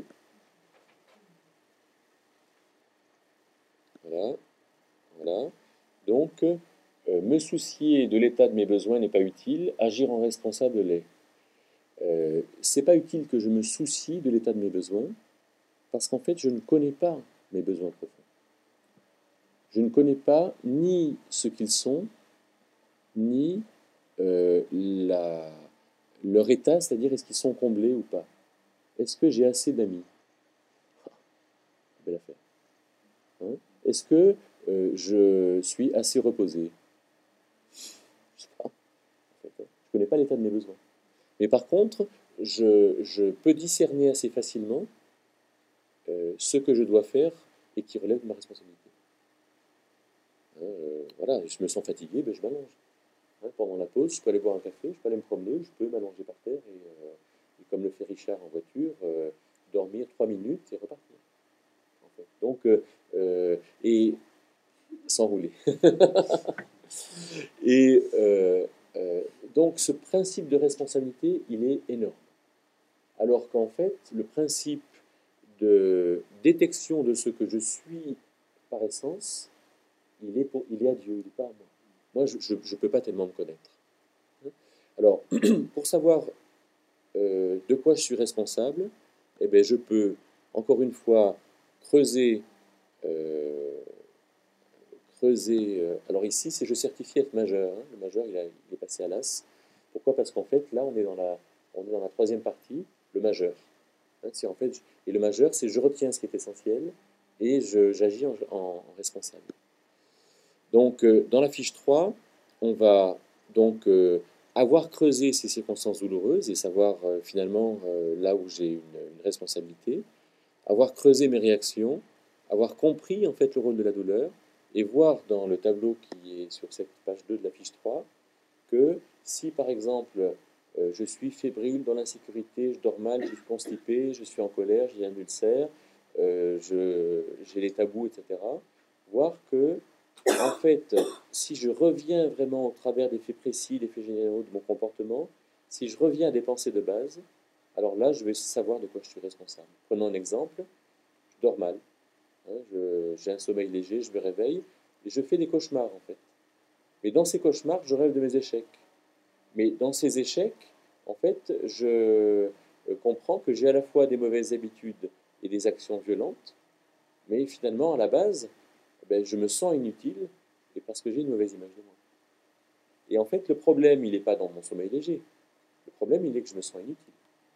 Voilà. Donc, me soucier de l'état de mes besoins n'est pas utile. Agir en responsable l'est. C'est pas utile que je me soucie de l'état de mes besoins, parce qu'en fait, je ne connais pas mes besoins profonds. Je ne connais pas ni ce qu'ils sont, ni leur état, c'est-à-dire est-ce qu'ils sont comblés ou pas? Est-ce que j'ai assez d'amis? Belle affaire. Hein? Est-ce que je suis assez reposé? Je sais pas. En fait, hein. Je connais pas l'état de mes besoins. Mais par contre, je peux discerner assez facilement ce que je dois faire et qui relève de ma responsabilité. Hein, voilà, je me sens fatigué, ben je m'allonge. Hein, pendant la pause, je peux aller boire un café, je peux aller me promener, je peux m'allonger par terre et comme le fait Richard en voiture, dormir 3 minutes et repartir. En fait. Donc, et s'enrouler. Et donc ce principe de responsabilité, il est énorme. Alors qu'en fait, le principe de détection de ce que je suis par essence, il est à Dieu, il n'est pas à moi. Moi, je ne peux pas tellement me connaître. Alors, pour savoir de quoi je suis responsable, eh bien, je peux, encore une fois, creuser. Alors ici, c'est je certifie être majeur. Hein. Le majeur, il est passé à l'as. Pourquoi? Parce qu'en fait, là, on est dans la troisième partie, le majeur. Hein, en fait, et le majeur, c'est je retiens ce qui est essentiel et j'agis en responsable. Donc, dans la fiche 3, on va donc avoir creusé ces circonstances douloureuses et savoir finalement là où j'ai une responsabilité, avoir creusé mes réactions, avoir compris en fait le rôle de la douleur et voir dans le tableau qui est sur cette page 2 de la fiche 3 que si par exemple je suis fébrile, dans l'insécurité, je dors mal, je suis constipé, je suis en colère, j'ai un ulcère, j'ai les tabous, etc. Voir que, en fait, si je reviens vraiment au travers des faits précis, des faits généraux de mon comportement, si je reviens à des pensées de base, alors là, je vais savoir de quoi je suis responsable. Prenons un exemple, je dors mal, hein, j'ai un sommeil léger, je me réveille, et je fais des cauchemars, en fait. Mais dans ces cauchemars, je rêve de mes échecs. Mais dans ces échecs, en fait, je comprends que j'ai à la fois des mauvaises habitudes et des actions violentes, mais finalement, à la base, ben, je me sens inutile et parce que j'ai une mauvaise image de moi. Et en fait, le problème, il n'est pas dans mon sommeil léger. Le problème, il est que je me sens inutile.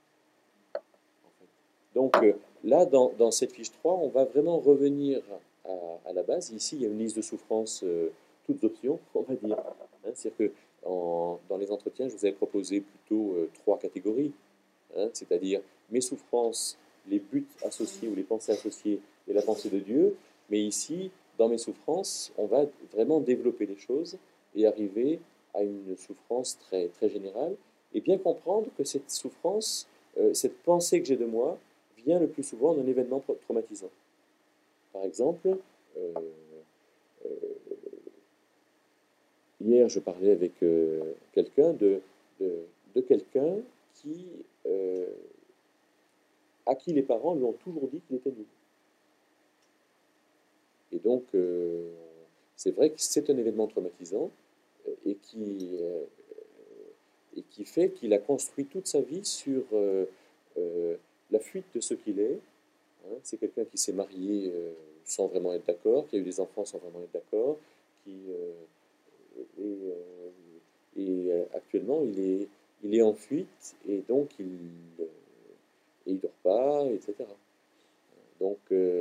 En fait. Donc là, dans cette fiche 3, on va vraiment revenir à la base. Ici, il y a une liste de souffrances, toutes options, on va dire. Hein, c'est-à-dire que dans les entretiens, je vous avais proposé plutôt 3 catégories. Hein, c'est-à-dire mes souffrances, les buts associés ou les pensées associées et la pensée de Dieu. Mais ici, dans mes souffrances, on va vraiment développer les choses et arriver à une souffrance très, très générale et bien comprendre que cette souffrance, cette pensée que j'ai de moi, vient le plus souvent d'un événement traumatisant. Par exemple, hier, je parlais avec quelqu'un de quelqu'un qui, à qui les parents lui ont toujours dit qu'il était nul. Et donc, c'est vrai que c'est un événement traumatisant et qui fait qu'il a construit toute sa vie sur la fuite de ce qu'il est. Hein. C'est quelqu'un qui s'est marié sans vraiment être d'accord, qui a eu des enfants sans vraiment être d'accord, et actuellement il est en fuite et donc il dort pas, etc. Donc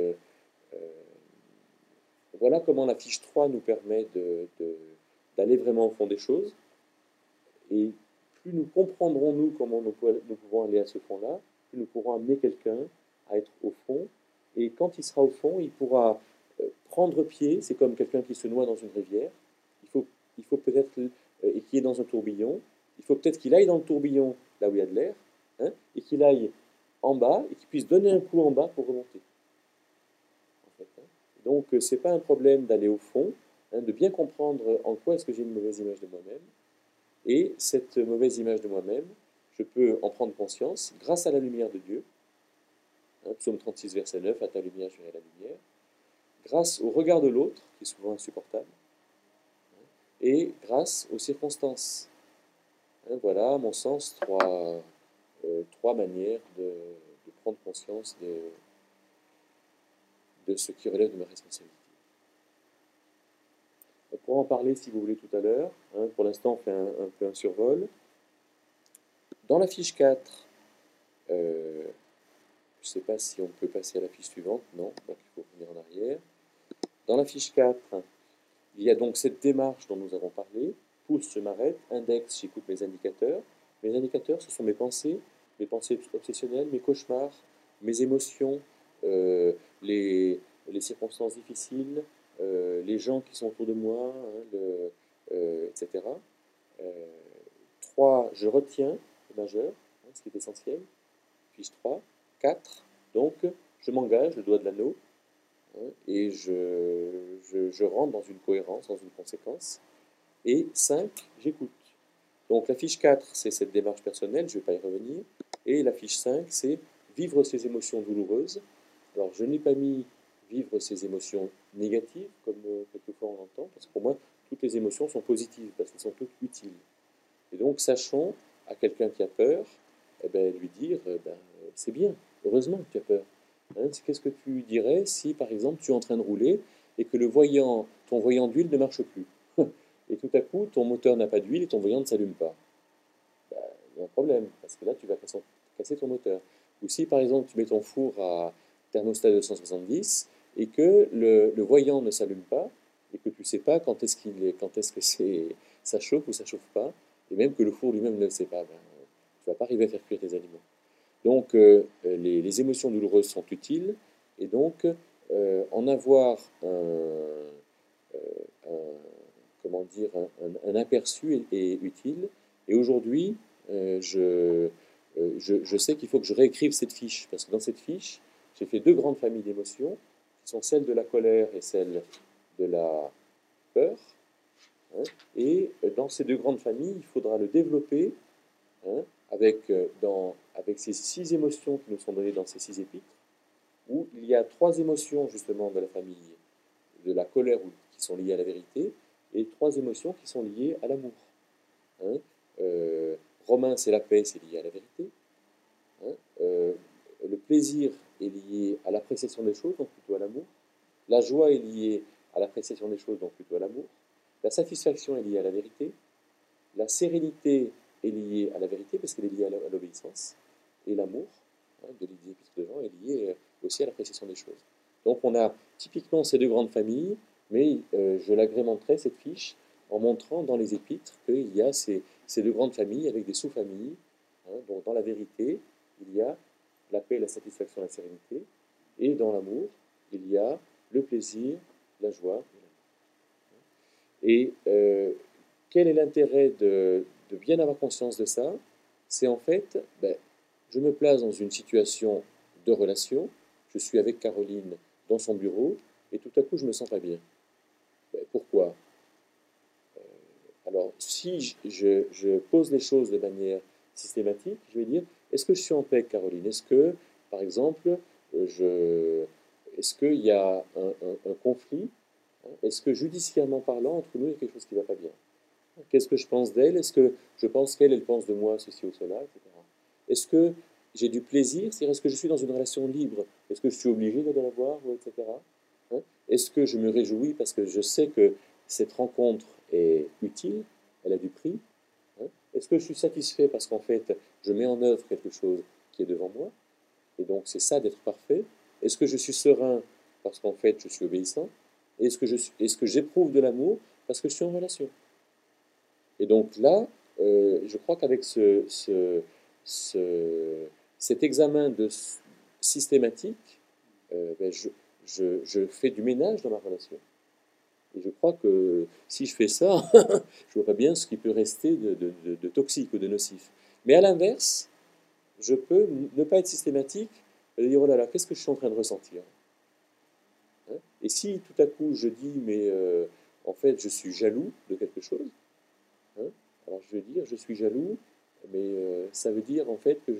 voilà comment la fiche 3 nous permet d'aller vraiment au fond des choses. Et plus nous comprendrons, nous, comment nous pouvons aller à ce fond-là, plus nous pourrons amener quelqu'un à être au fond. Et quand il sera au fond, il pourra prendre pied. C'est comme quelqu'un qui se noie dans une rivière. Il faut peut-être, et qui est dans un tourbillon, il faut peut-être qu'il aille dans le tourbillon, là où il y a de l'air, hein, et qu'il aille en bas, et qu'il puisse donner un coup en bas pour remonter. En fait, hein. Donc, ce n'est pas un problème d'aller au fond, hein, de bien comprendre en quoi est-ce que j'ai une mauvaise image de moi-même. Et cette mauvaise image de moi-même, je peux en prendre conscience grâce à la lumière de Dieu. Hein, Psaume 36, verset 9, à ta lumière, je verrai la lumière. Grâce au regard de l'autre, qui est souvent insupportable. Hein, et grâce aux circonstances. Hein, voilà, à mon sens, trois manières de prendre conscience de ce qui relève de ma responsabilité. On pourra en parler si vous voulez tout à l'heure. Hein, pour l'instant, on fait un peu un survol. Dans la fiche 4, je ne sais pas si on peut passer à la fiche suivante. Non, donc il faut revenir en arrière. Dans la fiche 4, il y a donc cette démarche dont nous avons parlé. Pousse, je m'arrête. Index, j'écoute mes indicateurs. Mes indicateurs, ce sont mes pensées obsessionnelles, mes cauchemars, mes émotions, les circonstances difficiles, les gens qui sont autour de moi, etc. 3, je retiens le majeur, ce qui est essentiel. Fiche 3. 4, donc je m'engage, le doigt de l'anneau, et je rentre dans une cohérence, dans une conséquence. Et 5, j'écoute. Donc la fiche 4, c'est cette démarche personnelle, je ne vais pas y revenir. Et la fiche 5, c'est vivre ces émotions douloureuses. Alors je n'ai pas mis vivre ces émotions négatives, comme quelquefois on entend, parce que pour moi, toutes les émotions sont positives, parce qu'elles sont toutes utiles. Et donc sachons à quelqu'un qui a peur, lui dire, c'est bien, heureusement que tu as peur. Qu'est-ce que tu dirais si, par exemple, tu es en train de rouler et que ton voyant d'huile ne marche plus et tout à coup, ton moteur n'a pas d'huile et ton voyant ne s'allume pas. Il y a un problème, parce que là, tu vas casser ton moteur. Ou si, par exemple, tu mets ton four à thermostat 270 et que le voyant ne s'allume pas et que tu ne sais pas quand est-ce que ça chauffe ou ça ne chauffe pas, et même que le four lui-même ne le sait pas, tu ne vas pas arriver à faire cuire tes aliments. Donc, les émotions douloureuses sont utiles, et donc, en avoir un aperçu est utile. Et aujourd'hui, je sais qu'il faut que je réécrive cette fiche, parce que dans cette fiche, j'ai fait 2 grandes familles d'émotions, qui sont celle de la colère et celle de la peur. Et dans ces 2 grandes familles, il faudra le développer avec ces 6 émotions qui nous sont données dans ces 6 épîtres, où il y a 3 émotions justement de la famille de la colère qui sont liées à la vérité, et 3 émotions qui sont liées à l'amour. Romain, c'est la paix, c'est lié à la vérité. Le plaisir est lié à l'appréciation des choses, donc plutôt à l'amour. La joie est liée à l'appréciation des choses, donc plutôt à l'amour. La satisfaction est liée à la vérité. La sérénité est liée à la vérité, parce qu'elle est liée à l'obéissance. Et l'amour, de l'Épître de Jean, est lié aussi à l'appréciation des choses. Donc on a typiquement ces 2 grandes familles, mais je l'agrémenterai, cette fiche, en montrant dans les épîtres qu'il y a ces 2 grandes familles avec des sous-familles. Donc dans la vérité, il y a la paix, la satisfaction, la sérénité, et dans l'amour, il y a le plaisir, la joie et l'amour. Et quel est l'intérêt de bien avoir conscience de ça? C'est en fait, je me place dans une situation de relation, je suis avec Caroline dans son bureau, et tout à coup, je ne me sens pas bien. Pourquoi? Alors, si je pose les choses de manière systématique, je vais dire, est-ce que je suis en paix avec Caroline? Est-ce que, par exemple, est-ce qu'il y a un conflit? Est-ce que, judiciairement parlant, entre nous, il y a quelque chose qui ne va pas bien? Qu'est-ce que je pense d'elle? Est-ce que je pense qu'elle, elle pense de moi, ceci ou cela, etc. Est-ce que j'ai du plaisir? C'est-à-dire, est-ce que je suis dans une relation libre? Est-ce que je suis obligé de l'avoir, etc. Est-ce que je me réjouis parce que je sais que cette rencontre est utile, elle a du prix? Est-ce que je suis satisfait parce qu'en fait, je mets en œuvre quelque chose qui est devant moi? Et donc, c'est ça d'être parfait. Est-ce que je suis serein parce qu'en fait, je suis obéissant? Est-ce que j'éprouve de l'amour parce que je suis en relation? Et donc là, je crois qu'avec cet examen systématique, je fais du ménage dans ma relation. Et je crois que si je fais ça, je vois bien ce qui peut rester de toxique ou de nocif. Mais à l'inverse, je peux ne pas être systématique et dire, oh là là, qu'est-ce que je suis en train de ressentir? Et si tout à coup je dis, mais en fait je suis jaloux de quelque chose, alors je vais dire, je suis jaloux, mais ça veut dire en fait que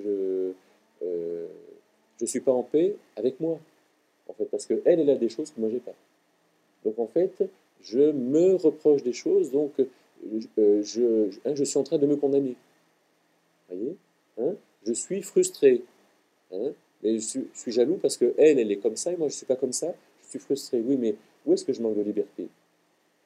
je suis pas en paix avec moi, en fait, parce qu'elle, elle a des choses que moi j'ai pas. Donc en fait, je me reproche des choses, donc je suis en train de me condamner. Vous voyez, je suis frustré, mais je suis jaloux parce qu'elle, elle est comme ça et moi je ne suis pas comme ça, je suis frustré. Oui, mais où est-ce que je manque de liberté?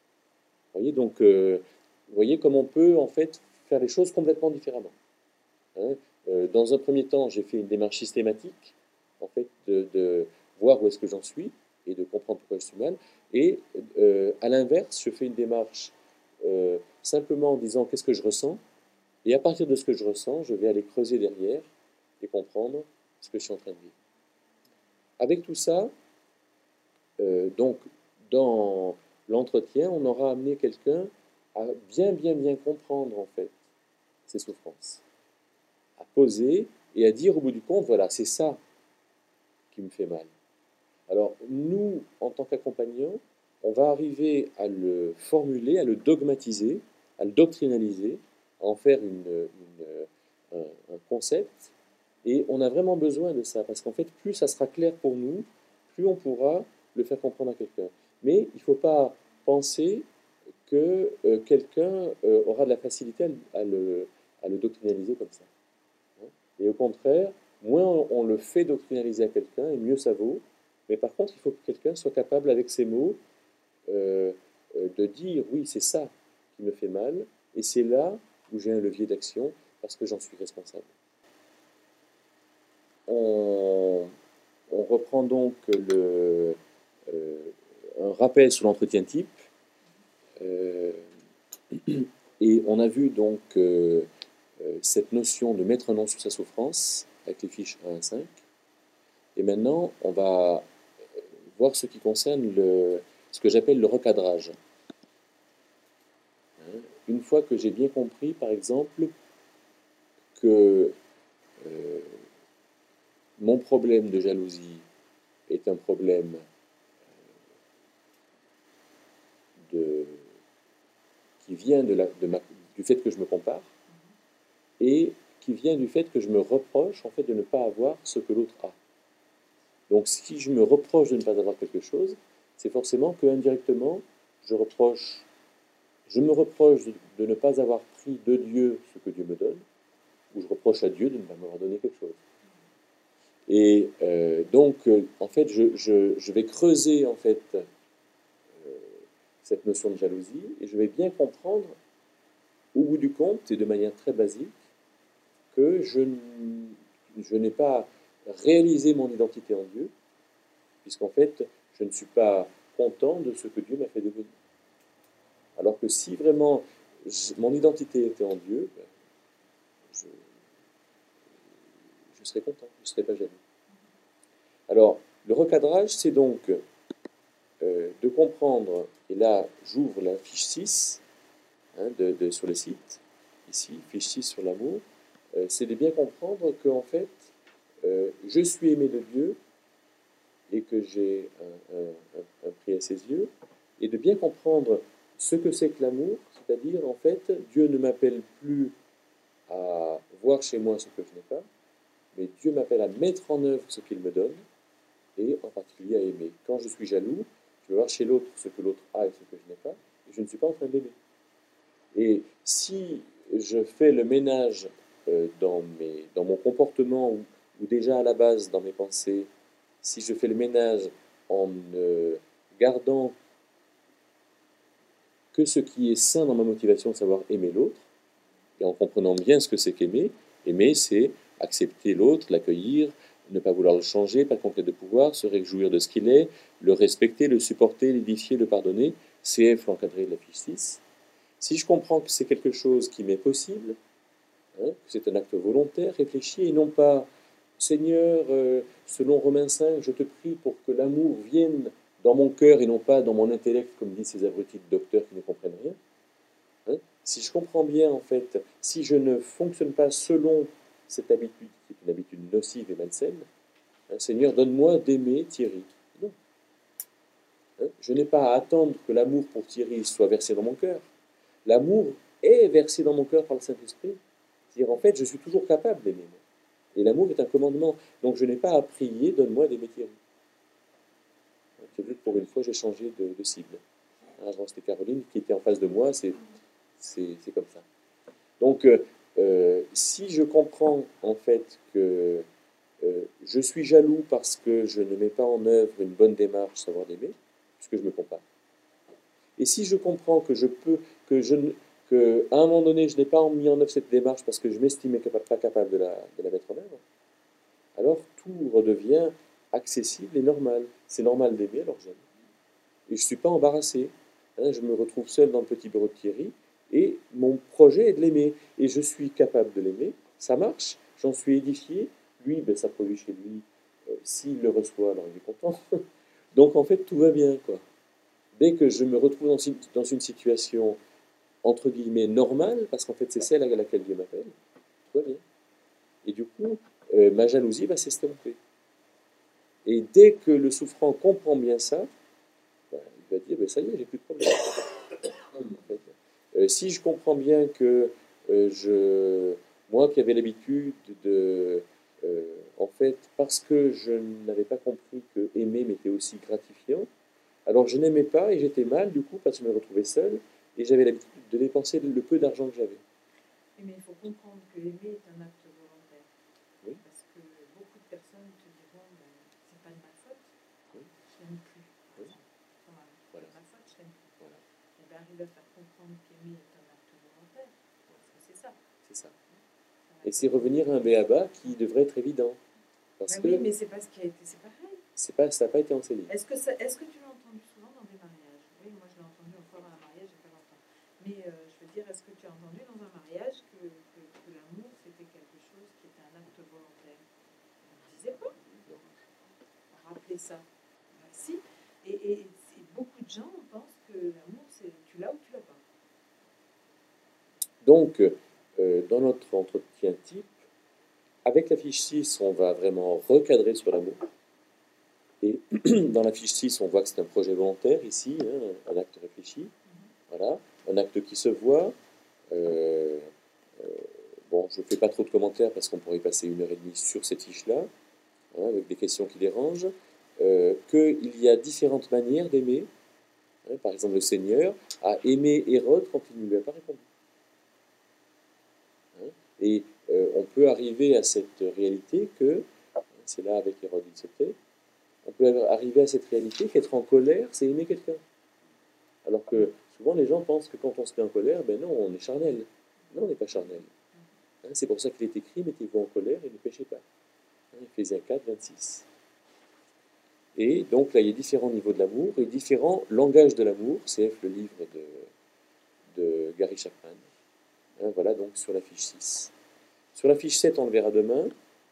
Vous voyez, donc, vous voyez comme on peut en fait faire les choses complètement différemment. Hein. Dans un premier temps, j'ai fait une démarche systématique, en fait, de voir où est-ce que j'en suis et de comprendre pourquoi je suis mal. Et à l'inverse, je fais une démarche simplement en disant qu'est-ce que je ressens. Et à partir de ce que je ressens, je vais aller creuser derrière et comprendre ce que je suis en train de vivre. Avec tout ça, donc dans l'entretien, on aura amené quelqu'un à bien comprendre en fait ses souffrances, à poser et à dire au bout du compte, voilà, c'est ça qui me fait mal. Alors nous, en tant qu'accompagnants, on va arriver à le formuler, à le dogmatiser, à le doctrinaliser, à en faire un concept. Et on a vraiment besoin de ça, parce qu'en fait, plus ça sera clair pour nous, plus on pourra le faire comprendre à quelqu'un. Mais il ne faut pas penser que quelqu'un aura de la facilité à le doctrinaliser comme ça. Et au contraire, moins on le fait doctrinaliser à quelqu'un, et mieux ça vaut. Mais par contre, il faut que quelqu'un soit capable, avec ses mots, de dire, oui, c'est ça qui me fait mal, et c'est là où j'ai un levier d'action, parce que j'en suis responsable. On reprend donc un rappel sur l'entretien type. Et on a vu donc cette notion de mettre un nom sur sa souffrance avec les fiches 1 à 5. Et maintenant, on va voir ce qui concerne ce que j'appelle le recadrage. Une fois que j'ai bien compris, par exemple, que mon problème de jalousie est un problème qui vient du fait que je me compare et qui vient du fait que je me reproche en fait de ne pas avoir ce que l'autre a. Donc si je me reproche de ne pas avoir quelque chose, c'est forcément que indirectement je me reproche de ne pas avoir pris de Dieu ce que Dieu me donne, ou je reproche à Dieu de ne pas m'avoir donné quelque chose. Et donc en fait je vais creuser en fait cette notion de jalousie, et je vais bien comprendre, au bout du compte, et de manière très basique, que je n'ai pas réalisé mon identité en Dieu, puisqu'en fait, je ne suis pas content de ce que Dieu m'a fait devenir. Alors que si vraiment mon identité était en Dieu, je serais content, je ne serais pas jaloux. Alors, le recadrage, c'est donc de comprendre, et là j'ouvre la fiche 6 sur le site, ici, fiche 6 sur l'amour, c'est de bien comprendre qu'en fait, je suis aimé de Dieu et que j'ai un prix à ses yeux, et de bien comprendre ce que c'est que l'amour, c'est-à-dire en fait, Dieu ne m'appelle plus à voir chez moi ce que je n'ai pas, mais Dieu m'appelle à mettre en œuvre ce qu'il me donne, et en particulier à aimer. Quand je suis jaloux, je vais voir chez l'autre ce que l'autre a et ce que je n'ai pas, et je ne suis pas en train d'aimer. Et si je fais le ménage dans mon comportement, ou déjà à la base dans mes pensées, si je fais le ménage en ne gardant que ce qui est sain dans ma motivation, de savoir aimer l'autre, et en comprenant bien ce que c'est qu'aimer, aimer c'est accepter l'autre, l'accueillir, ne pas vouloir le changer, pas de conquête de pouvoir, se réjouir de ce qu'il est, le respecter, le supporter, l'édifier, le pardonner, CF l'encadré de la fiche 6. Si je comprends que c'est quelque chose qui m'est possible, que c'est un acte volontaire, réfléchi, et non pas « Seigneur, selon Romains 5, je te prie pour que l'amour vienne dans mon cœur et non pas dans mon intellect, comme disent ces abrutis de docteurs qui ne comprennent rien. » Si je comprends bien, en fait, si je ne fonctionne pas selon cette habitude, qui est une habitude nocive et malsaine, Seigneur, donne-moi d'aimer Thierry. Non. Je n'ai pas à attendre que l'amour pour Thierry soit versé dans mon cœur. L'amour est versé dans mon cœur par le Saint-Esprit. C'est-à-dire, en fait, je suis toujours capable d'aimer. Et l'amour est un commandement. Donc, je n'ai pas à prier, donne-moi d'aimer Thierry. J'ai vu que pour une fois, j'ai changé de cible. Avant, c'était Caroline qui était en face de moi, c'est comme ça. Donc, si je comprends, en fait, que je suis jaloux parce que je ne mets pas en œuvre une bonne démarche, savoir d'aimer, puisque je me compare. Et si je comprends que qu'à un moment donné, je n'ai pas mis en œuvre cette démarche parce que je m'estimais pas capable de la mettre en œuvre, alors tout redevient accessible et normal. C'est normal d'aimer, alors j'aime. Et je ne suis pas embarrassé. Je me retrouve seul dans le petit bureau de Thierry, et mon projet est de l'aimer. Et je suis capable de l'aimer, ça marche, j'en suis édifié. Lui, ben, ça produit chez lui. S'il le reçoit, alors il est content. Donc en fait, tout va bien, quoi. Dès que je me retrouve dans une situation, entre guillemets, normale, parce qu'en fait c'est celle à laquelle Dieu m'appelle, tout va bien. Et du coup, ma jalousie va s'estomper. Et dès que le souffrant comprend bien ça, ben, il va dire, ben, ça y est, j'ai plus de problème. En fait. Si je comprends bien que moi qui avais l'habitude en fait, parce que je n'avais pas compris que aimer m'était aussi gratifiant, alors je n'aimais pas et j'étais mal, du coup, parce que je me retrouvais seul, et j'avais l'habitude de dépenser le peu d'argent que j'avais. Mais il faut comprendre que aimer est un acte volontaire. Oui. Parce que beaucoup de personnes te diront, ben, c'est pas de ma faute, Oui. je l'aime plus. Oui. Voilà. Voilà. C'est de ma faute, je l'aime plus. Voilà. Et bien arriver à faire comprendre qu'aimer est un acte volontaire, parce que c'est ça. C'est ça. Et c'est revenir à un b.a.-ba qui devrait être évident. Parce oui, que mais c'est pas ce qui a été, c'est pareil. Ça n'a pas été enseigné. Est-ce que tu l'as entendu souvent dans des mariages? Oui, moi je l'ai entendu encore à un mariage il n'y a pas longtemps. Mais je veux dire, est-ce que tu as entendu dans un mariage que l'amour c'était quelque chose qui était un acte volontaire? On ne disait pas. Rappelez ça. Ben, si. Et beaucoup de gens pensent que l'amour c'est tu l'as ou tu l'as pas. Donc, dans notre entretien type, avec la fiche 6, on va vraiment recadrer sur l'amour. Et dans la fiche 6, on voit que c'est un projet volontaire ici, un acte réfléchi, voilà, un acte qui se voit. Bon, je ne fais pas trop de commentaires parce qu'on pourrait passer 1h30 sur cette fiche-là, avec des questions qui dérangent. Qu'il y a différentes manières d'aimer. Par exemple, le Seigneur a aimé Hérode quand il ne lui a pas répondu. Et on peut arriver à cette réalité que, c'est là avec Hérode il se tait, on peut arriver à cette réalité qu'être en colère, c'est aimer quelqu'un. Alors que souvent les gens pensent que quand on se met en colère, ben non, on est charnel. Non, on n'est pas charnel. C'est pour ça qu'il est écrit, mettez-vous en colère et ne péchez pas. Éphésiens 4, 26. Et donc là, il y a différents niveaux de l'amour et différents langages de l'amour. CF, le livre de Gary Chapman. Voilà donc sur la fiche 6. Sur la fiche 7, on le verra demain.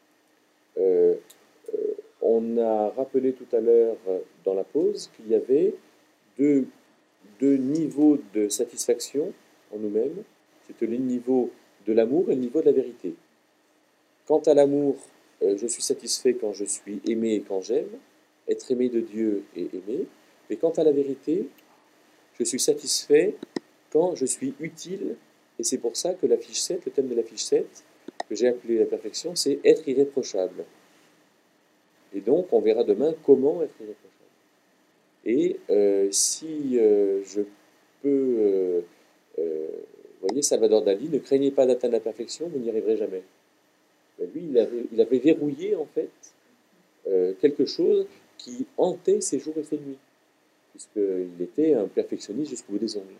On a rappelé tout à l'heure dans la pause qu'il y avait deux niveaux de satisfaction en nous-mêmes. C'était le niveau de l'amour et le niveau de la vérité. Quant à l'amour, je suis satisfait quand je suis aimé et quand j'aime, être aimé de Dieu et aimé. Mais quant à la vérité, je suis satisfait quand je suis utile. Et c'est pour ça que la fiche 7, le thème de la fiche 7, que j'ai appelé la perfection, c'est être irréprochable. Et donc, on verra demain comment être irréprochable. Et si je peux... vous voyez, Salvador Dali, ne craignez pas d'atteindre la perfection, vous n'y arriverez jamais. Ben lui, il avait verrouillé, en fait, quelque chose qui hantait ses jours et ses nuits, puisqu'il était un perfectionniste jusqu'au bout des ongles.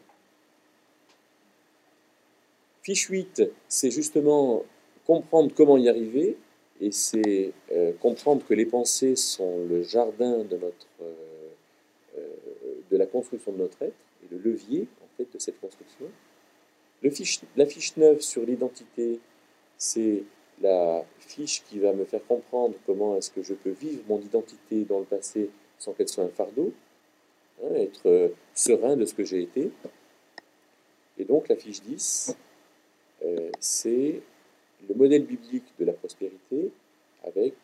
Fiche 8, c'est justement comprendre comment y arriver, et c'est comprendre que les pensées sont le jardin de la construction de notre être, et le levier, en fait, de cette construction. La fiche 9 sur l'identité, c'est la fiche qui va me faire comprendre comment est-ce que je peux vivre mon identité dans le passé sans qu'elle soit un fardeau, être serein de ce que j'ai été. Et donc la fiche 10, c'est le modèle biblique de la prospérité avec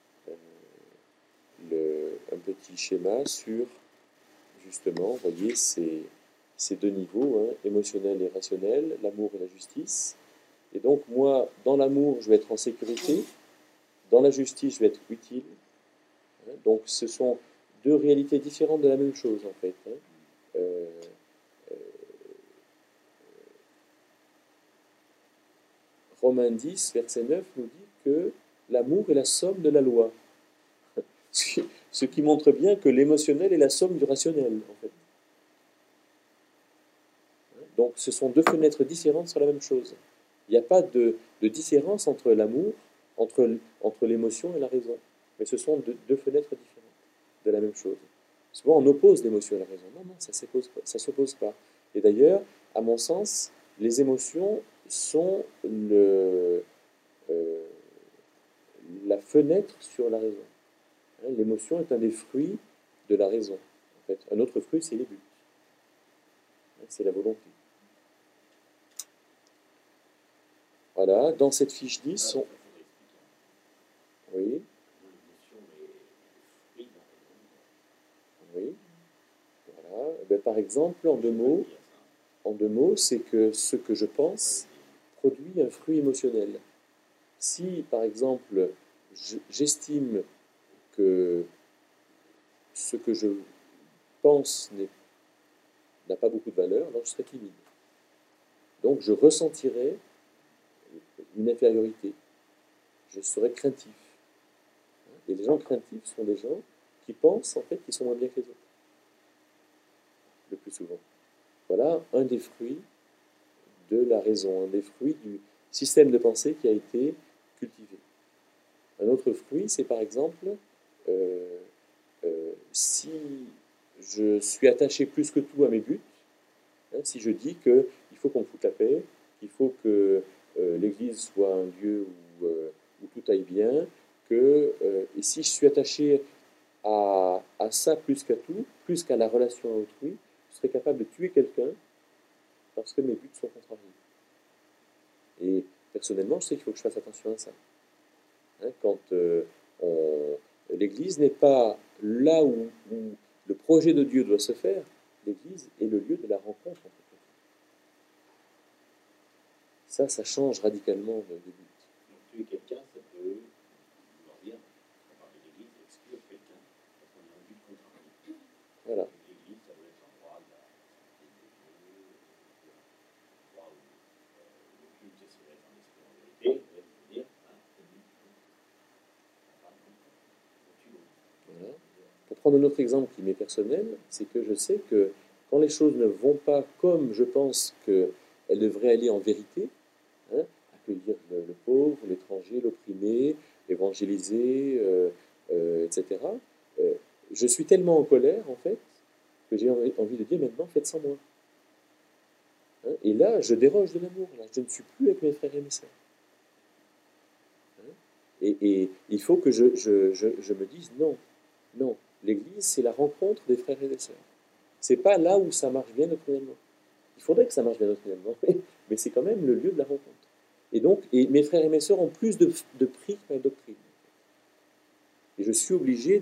un petit schéma sur, justement, vous voyez, ces deux niveaux, émotionnel et rationnel, l'amour et la justice. Et donc, moi, dans l'amour, je vais être en sécurité. Dans la justice, je vais être utile. Donc, ce sont deux réalités différentes de la même chose, en fait. Romains 10, verset 9, nous dit que l'amour est la somme de la loi. Ce qui montre bien que l'émotionnel est la somme du rationnel, en fait. Donc ce sont deux fenêtres différentes sur la même chose. Il n'y a pas de différence entre l'amour, entre l'émotion et la raison. Mais ce sont deux fenêtres différentes de la même chose. Souvent on oppose l'émotion et la raison. Non, ça ne s'oppose pas. Et d'ailleurs, à mon sens, les émotions sont la fenêtre sur la raison. L'émotion est un des fruits de la raison. En fait, un autre fruit, c'est les buts. C'est la volonté. Voilà, dans cette fiche 10, oui. Oui. Voilà. Ben, par exemple, en deux mots, c'est que ce que je pense produit un fruit émotionnel. Si, par exemple, j'estime que ce que je pense n'a pas beaucoup de valeur, alors je serai timide. Donc je ressentirai une infériorité. Je serai craintif. Et les gens craintifs sont des gens qui pensent en fait qu'ils sont moins bien que les autres. Le plus souvent. Voilà un des fruits de la raison, un des fruits du système de pensée qui a été cultivé. Un autre fruit, c'est par exemple si je suis attaché plus que tout à mes buts, si je dis qu'il faut qu'on me foute la paix, qu'il faut que l'Église soit un lieu où tout aille bien, et si je suis attaché à ça plus qu'à tout, plus qu'à la relation à autrui, je serais capable de tuer quelqu'un parce que mes buts sont contrariés. Et personnellement, je sais qu'il faut que je fasse attention à ça. Quand l'Église n'est pas là où le projet de Dieu doit se faire, l'Église est le lieu de la rencontre. Ça change radicalement de but. Donc, tuer quelqu'un, ça peut vouloir dire, on parle de l'Église, exclure quelqu'un parce qu'on a un but contraire. Voilà. L'Église, ça doit être l'endroit de l'endroit où le culte serait en esprit en vérité, on va dire, Voilà. Pour prendre un autre exemple qui m'est personnel, c'est que je sais que quand les choses ne vont pas comme je pense qu'elles devraient aller en vérité, accueillir le pauvre, l'étranger, l'opprimé, évangéliser, etc., je suis tellement en colère, en fait, que j'ai envie de dire maintenant, faites sans moi. Et là, je déroge de l'amour. Là, je ne suis plus avec mes frères et mes sœurs. Et il faut que je me dise non. L'Église, c'est la rencontre des frères et des sœurs. C'est pas là où ça marche bien doctrinellement. Il faudrait que ça marche bien doctrinellement, mais c'est quand même le lieu de la rencontre. Et donc, mes frères et mes sœurs ont plus de prix que ma doctrine. Et je suis obligé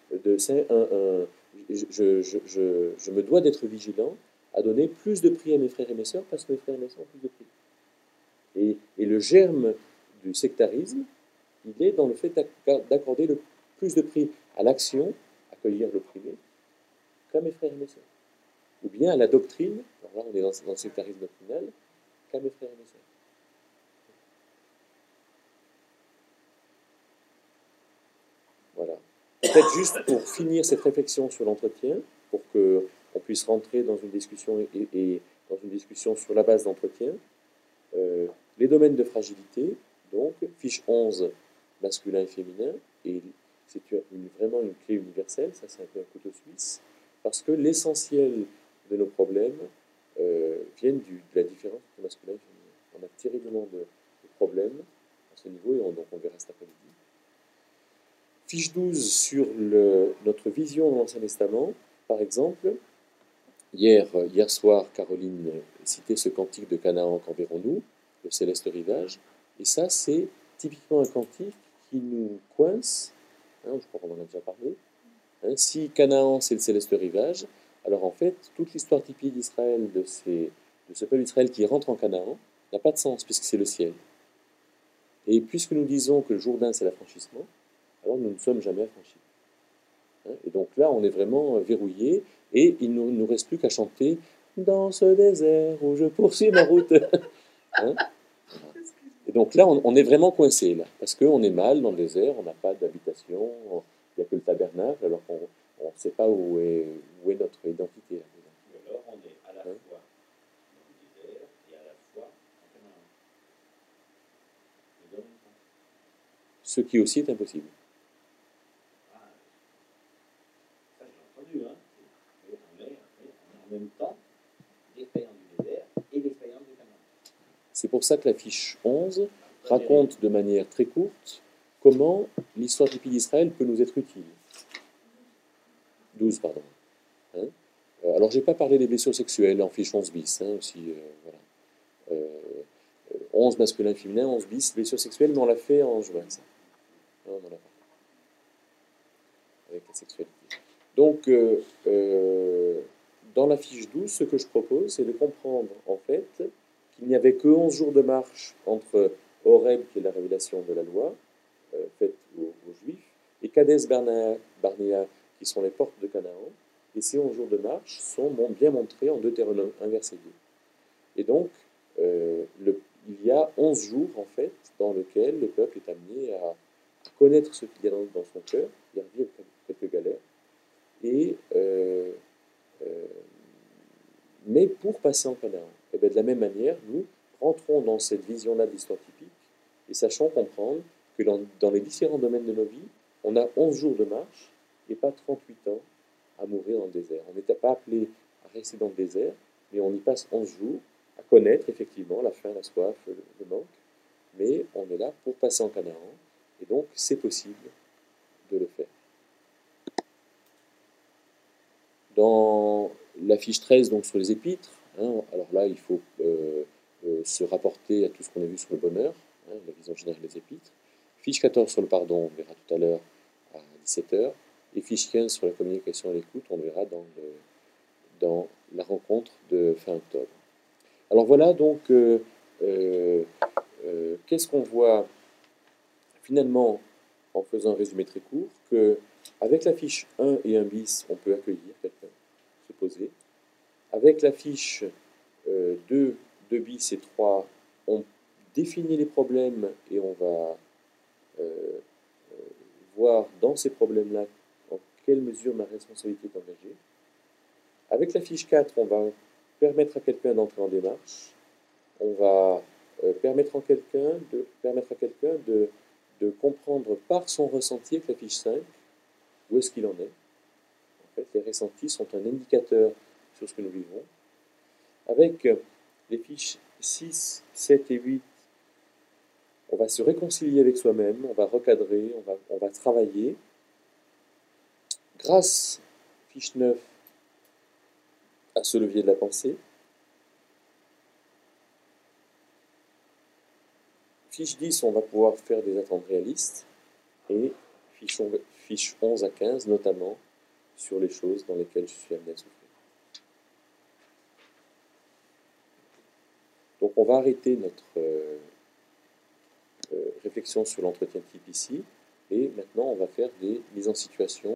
je me dois d'être vigilant à donner plus de prix à mes frères et mes sœurs parce que mes frères et mes sœurs ont plus de prix. Et le germe du sectarisme, il est dans le fait d'accorder le plus de prix à l'action, accueillir l'opprimé, qu'à mes frères et mes sœurs. Ou bien à la doctrine, alors là on est dans le sectarisme doctrinal, qu'à mes frères et mes sœurs. Voilà. Peut-être juste pour finir cette réflexion sur l'entretien, pour qu'on puisse rentrer dans une discussion et dans une discussion sur la base d'entretien, les domaines de fragilité, donc fiche 11, masculin et féminin, et c'est vraiment une clé universelle, ça c'est un peu un couteau suisse, parce que l'essentiel de nos problèmes viennent de la différence entre masculin et féminin. On a terriblement de problèmes à ce niveau, et donc on verra cet après-midi. Fiche 12 sur notre vision de l'Ancien Testament, par exemple. Hier soir, Caroline citait ce cantique de Canaan, qu'enverrons-nous, le céleste rivage. Et ça, c'est typiquement un cantique qui nous coince. Je crois qu'on en a déjà parlé. Si Canaan, c'est le céleste rivage, alors en fait, toute l'histoire typique d'Israël, de ce peuple d'Israël qui rentre en Canaan, n'a pas de sens, puisque c'est le ciel. Et puisque nous disons que le Jourdain, c'est l'affranchissement, alors nous ne sommes jamais affranchis. Et donc là, on est vraiment verrouillé, et il ne nous reste plus qu'à chanter « Dans ce désert où je poursuis ma route ». Et donc là, on est vraiment coincé, là, parce qu'on est mal dans le désert, on n'a pas d'habitation, il n'y a que le tabernacle, alors qu'on ne sait pas où est notre identité. Ou alors on est à la fois dans le Ce qui aussi est impossible. Ah, ça, j'ai entendu, hein. Mais en même temps, l'expérience du désert et l'expérience du Canaan. C'est pour ça que la fiche 11 raconte de manière très courte comment l'histoire du pays d'Israël peut nous être utile. 12, pardon. Hein, alors, je n'ai pas parlé des blessures sexuelles en fiche 11 bis, hein, aussi, voilà. 11 masculin, féminin, 11 bis, blessures sexuelles, mais on l'a fait en juin, ça. Non, on en a parlé. Avec la sexualité. Donc, dans la fiche 12, ce que je propose, c'est de comprendre, en fait, qu'il n'y avait que 11 jours de marche entre Horeb, qui est la révélation de la loi, faite aux Juifs, et Kadès Barnéa, qui sont les portes de Canaan. Et ces 11 jours de marche sont bien montrés en Deutéronome 1, verset 2. Et donc, il y a 11 jours, en fait, dans lesquels le peuple est amené à connaître ce qu'il y a dans son cœur, il y a vivre quelques galères, et, mais pour passer en Canaan. Et bien, de la même manière, nous rentrons dans cette vision-là de l'histoire typique, et sachons comprendre que dans les différents domaines de nos vies, on a 11 jours de marche, et pas 38 ans à mourir dans le désert. On n'était pas appelé à rester dans le désert, mais on y passe 11 jours à connaître effectivement la faim, la soif, le manque, mais on est là pour passer en Canaan, et donc c'est possible de le faire. Dans la fiche 13, donc sur les épîtres, hein, alors là, il faut se rapporter à tout ce qu'on a vu sur le bonheur, hein, la vision générale des épîtres. Fiche 14 sur le pardon, on verra tout à l'heure à 17h. Et fiche 15 sur la communication et l'écoute, on verra dans la rencontre de fin octobre. Alors voilà, donc, qu'est-ce qu'on voit finalement en faisant un résumé très court, qu'avec la fiche 1 et 1 bis, on peut accueillir quelqu'un, se poser. Avec la fiche 2 bis et 3, on définit les problèmes et on va voir dans ces problèmes-là en quelle mesure ma responsabilité est engagée. Avec la fiche 4, on va permettre à quelqu'un d'entrer en démarche. On va permettre à quelqu'un de comprendre par son ressenti avec la fiche 5 où est-ce qu'il en est. En fait, les ressentis sont un indicateur sur ce que nous vivons. Avec les fiches 6, 7 et 8, on va se réconcilier avec soi-même, on va recadrer, on va travailler. Grâce, fiche 9, à ce levier de la pensée. Fiche 10, on va pouvoir faire des attentes réalistes. Et fiche 11 à 15, notamment, sur les choses dans lesquelles je suis amené à souffrir. Donc on va arrêter notre réflexion sur l'entretien type ici, et maintenant on va faire des mises en situation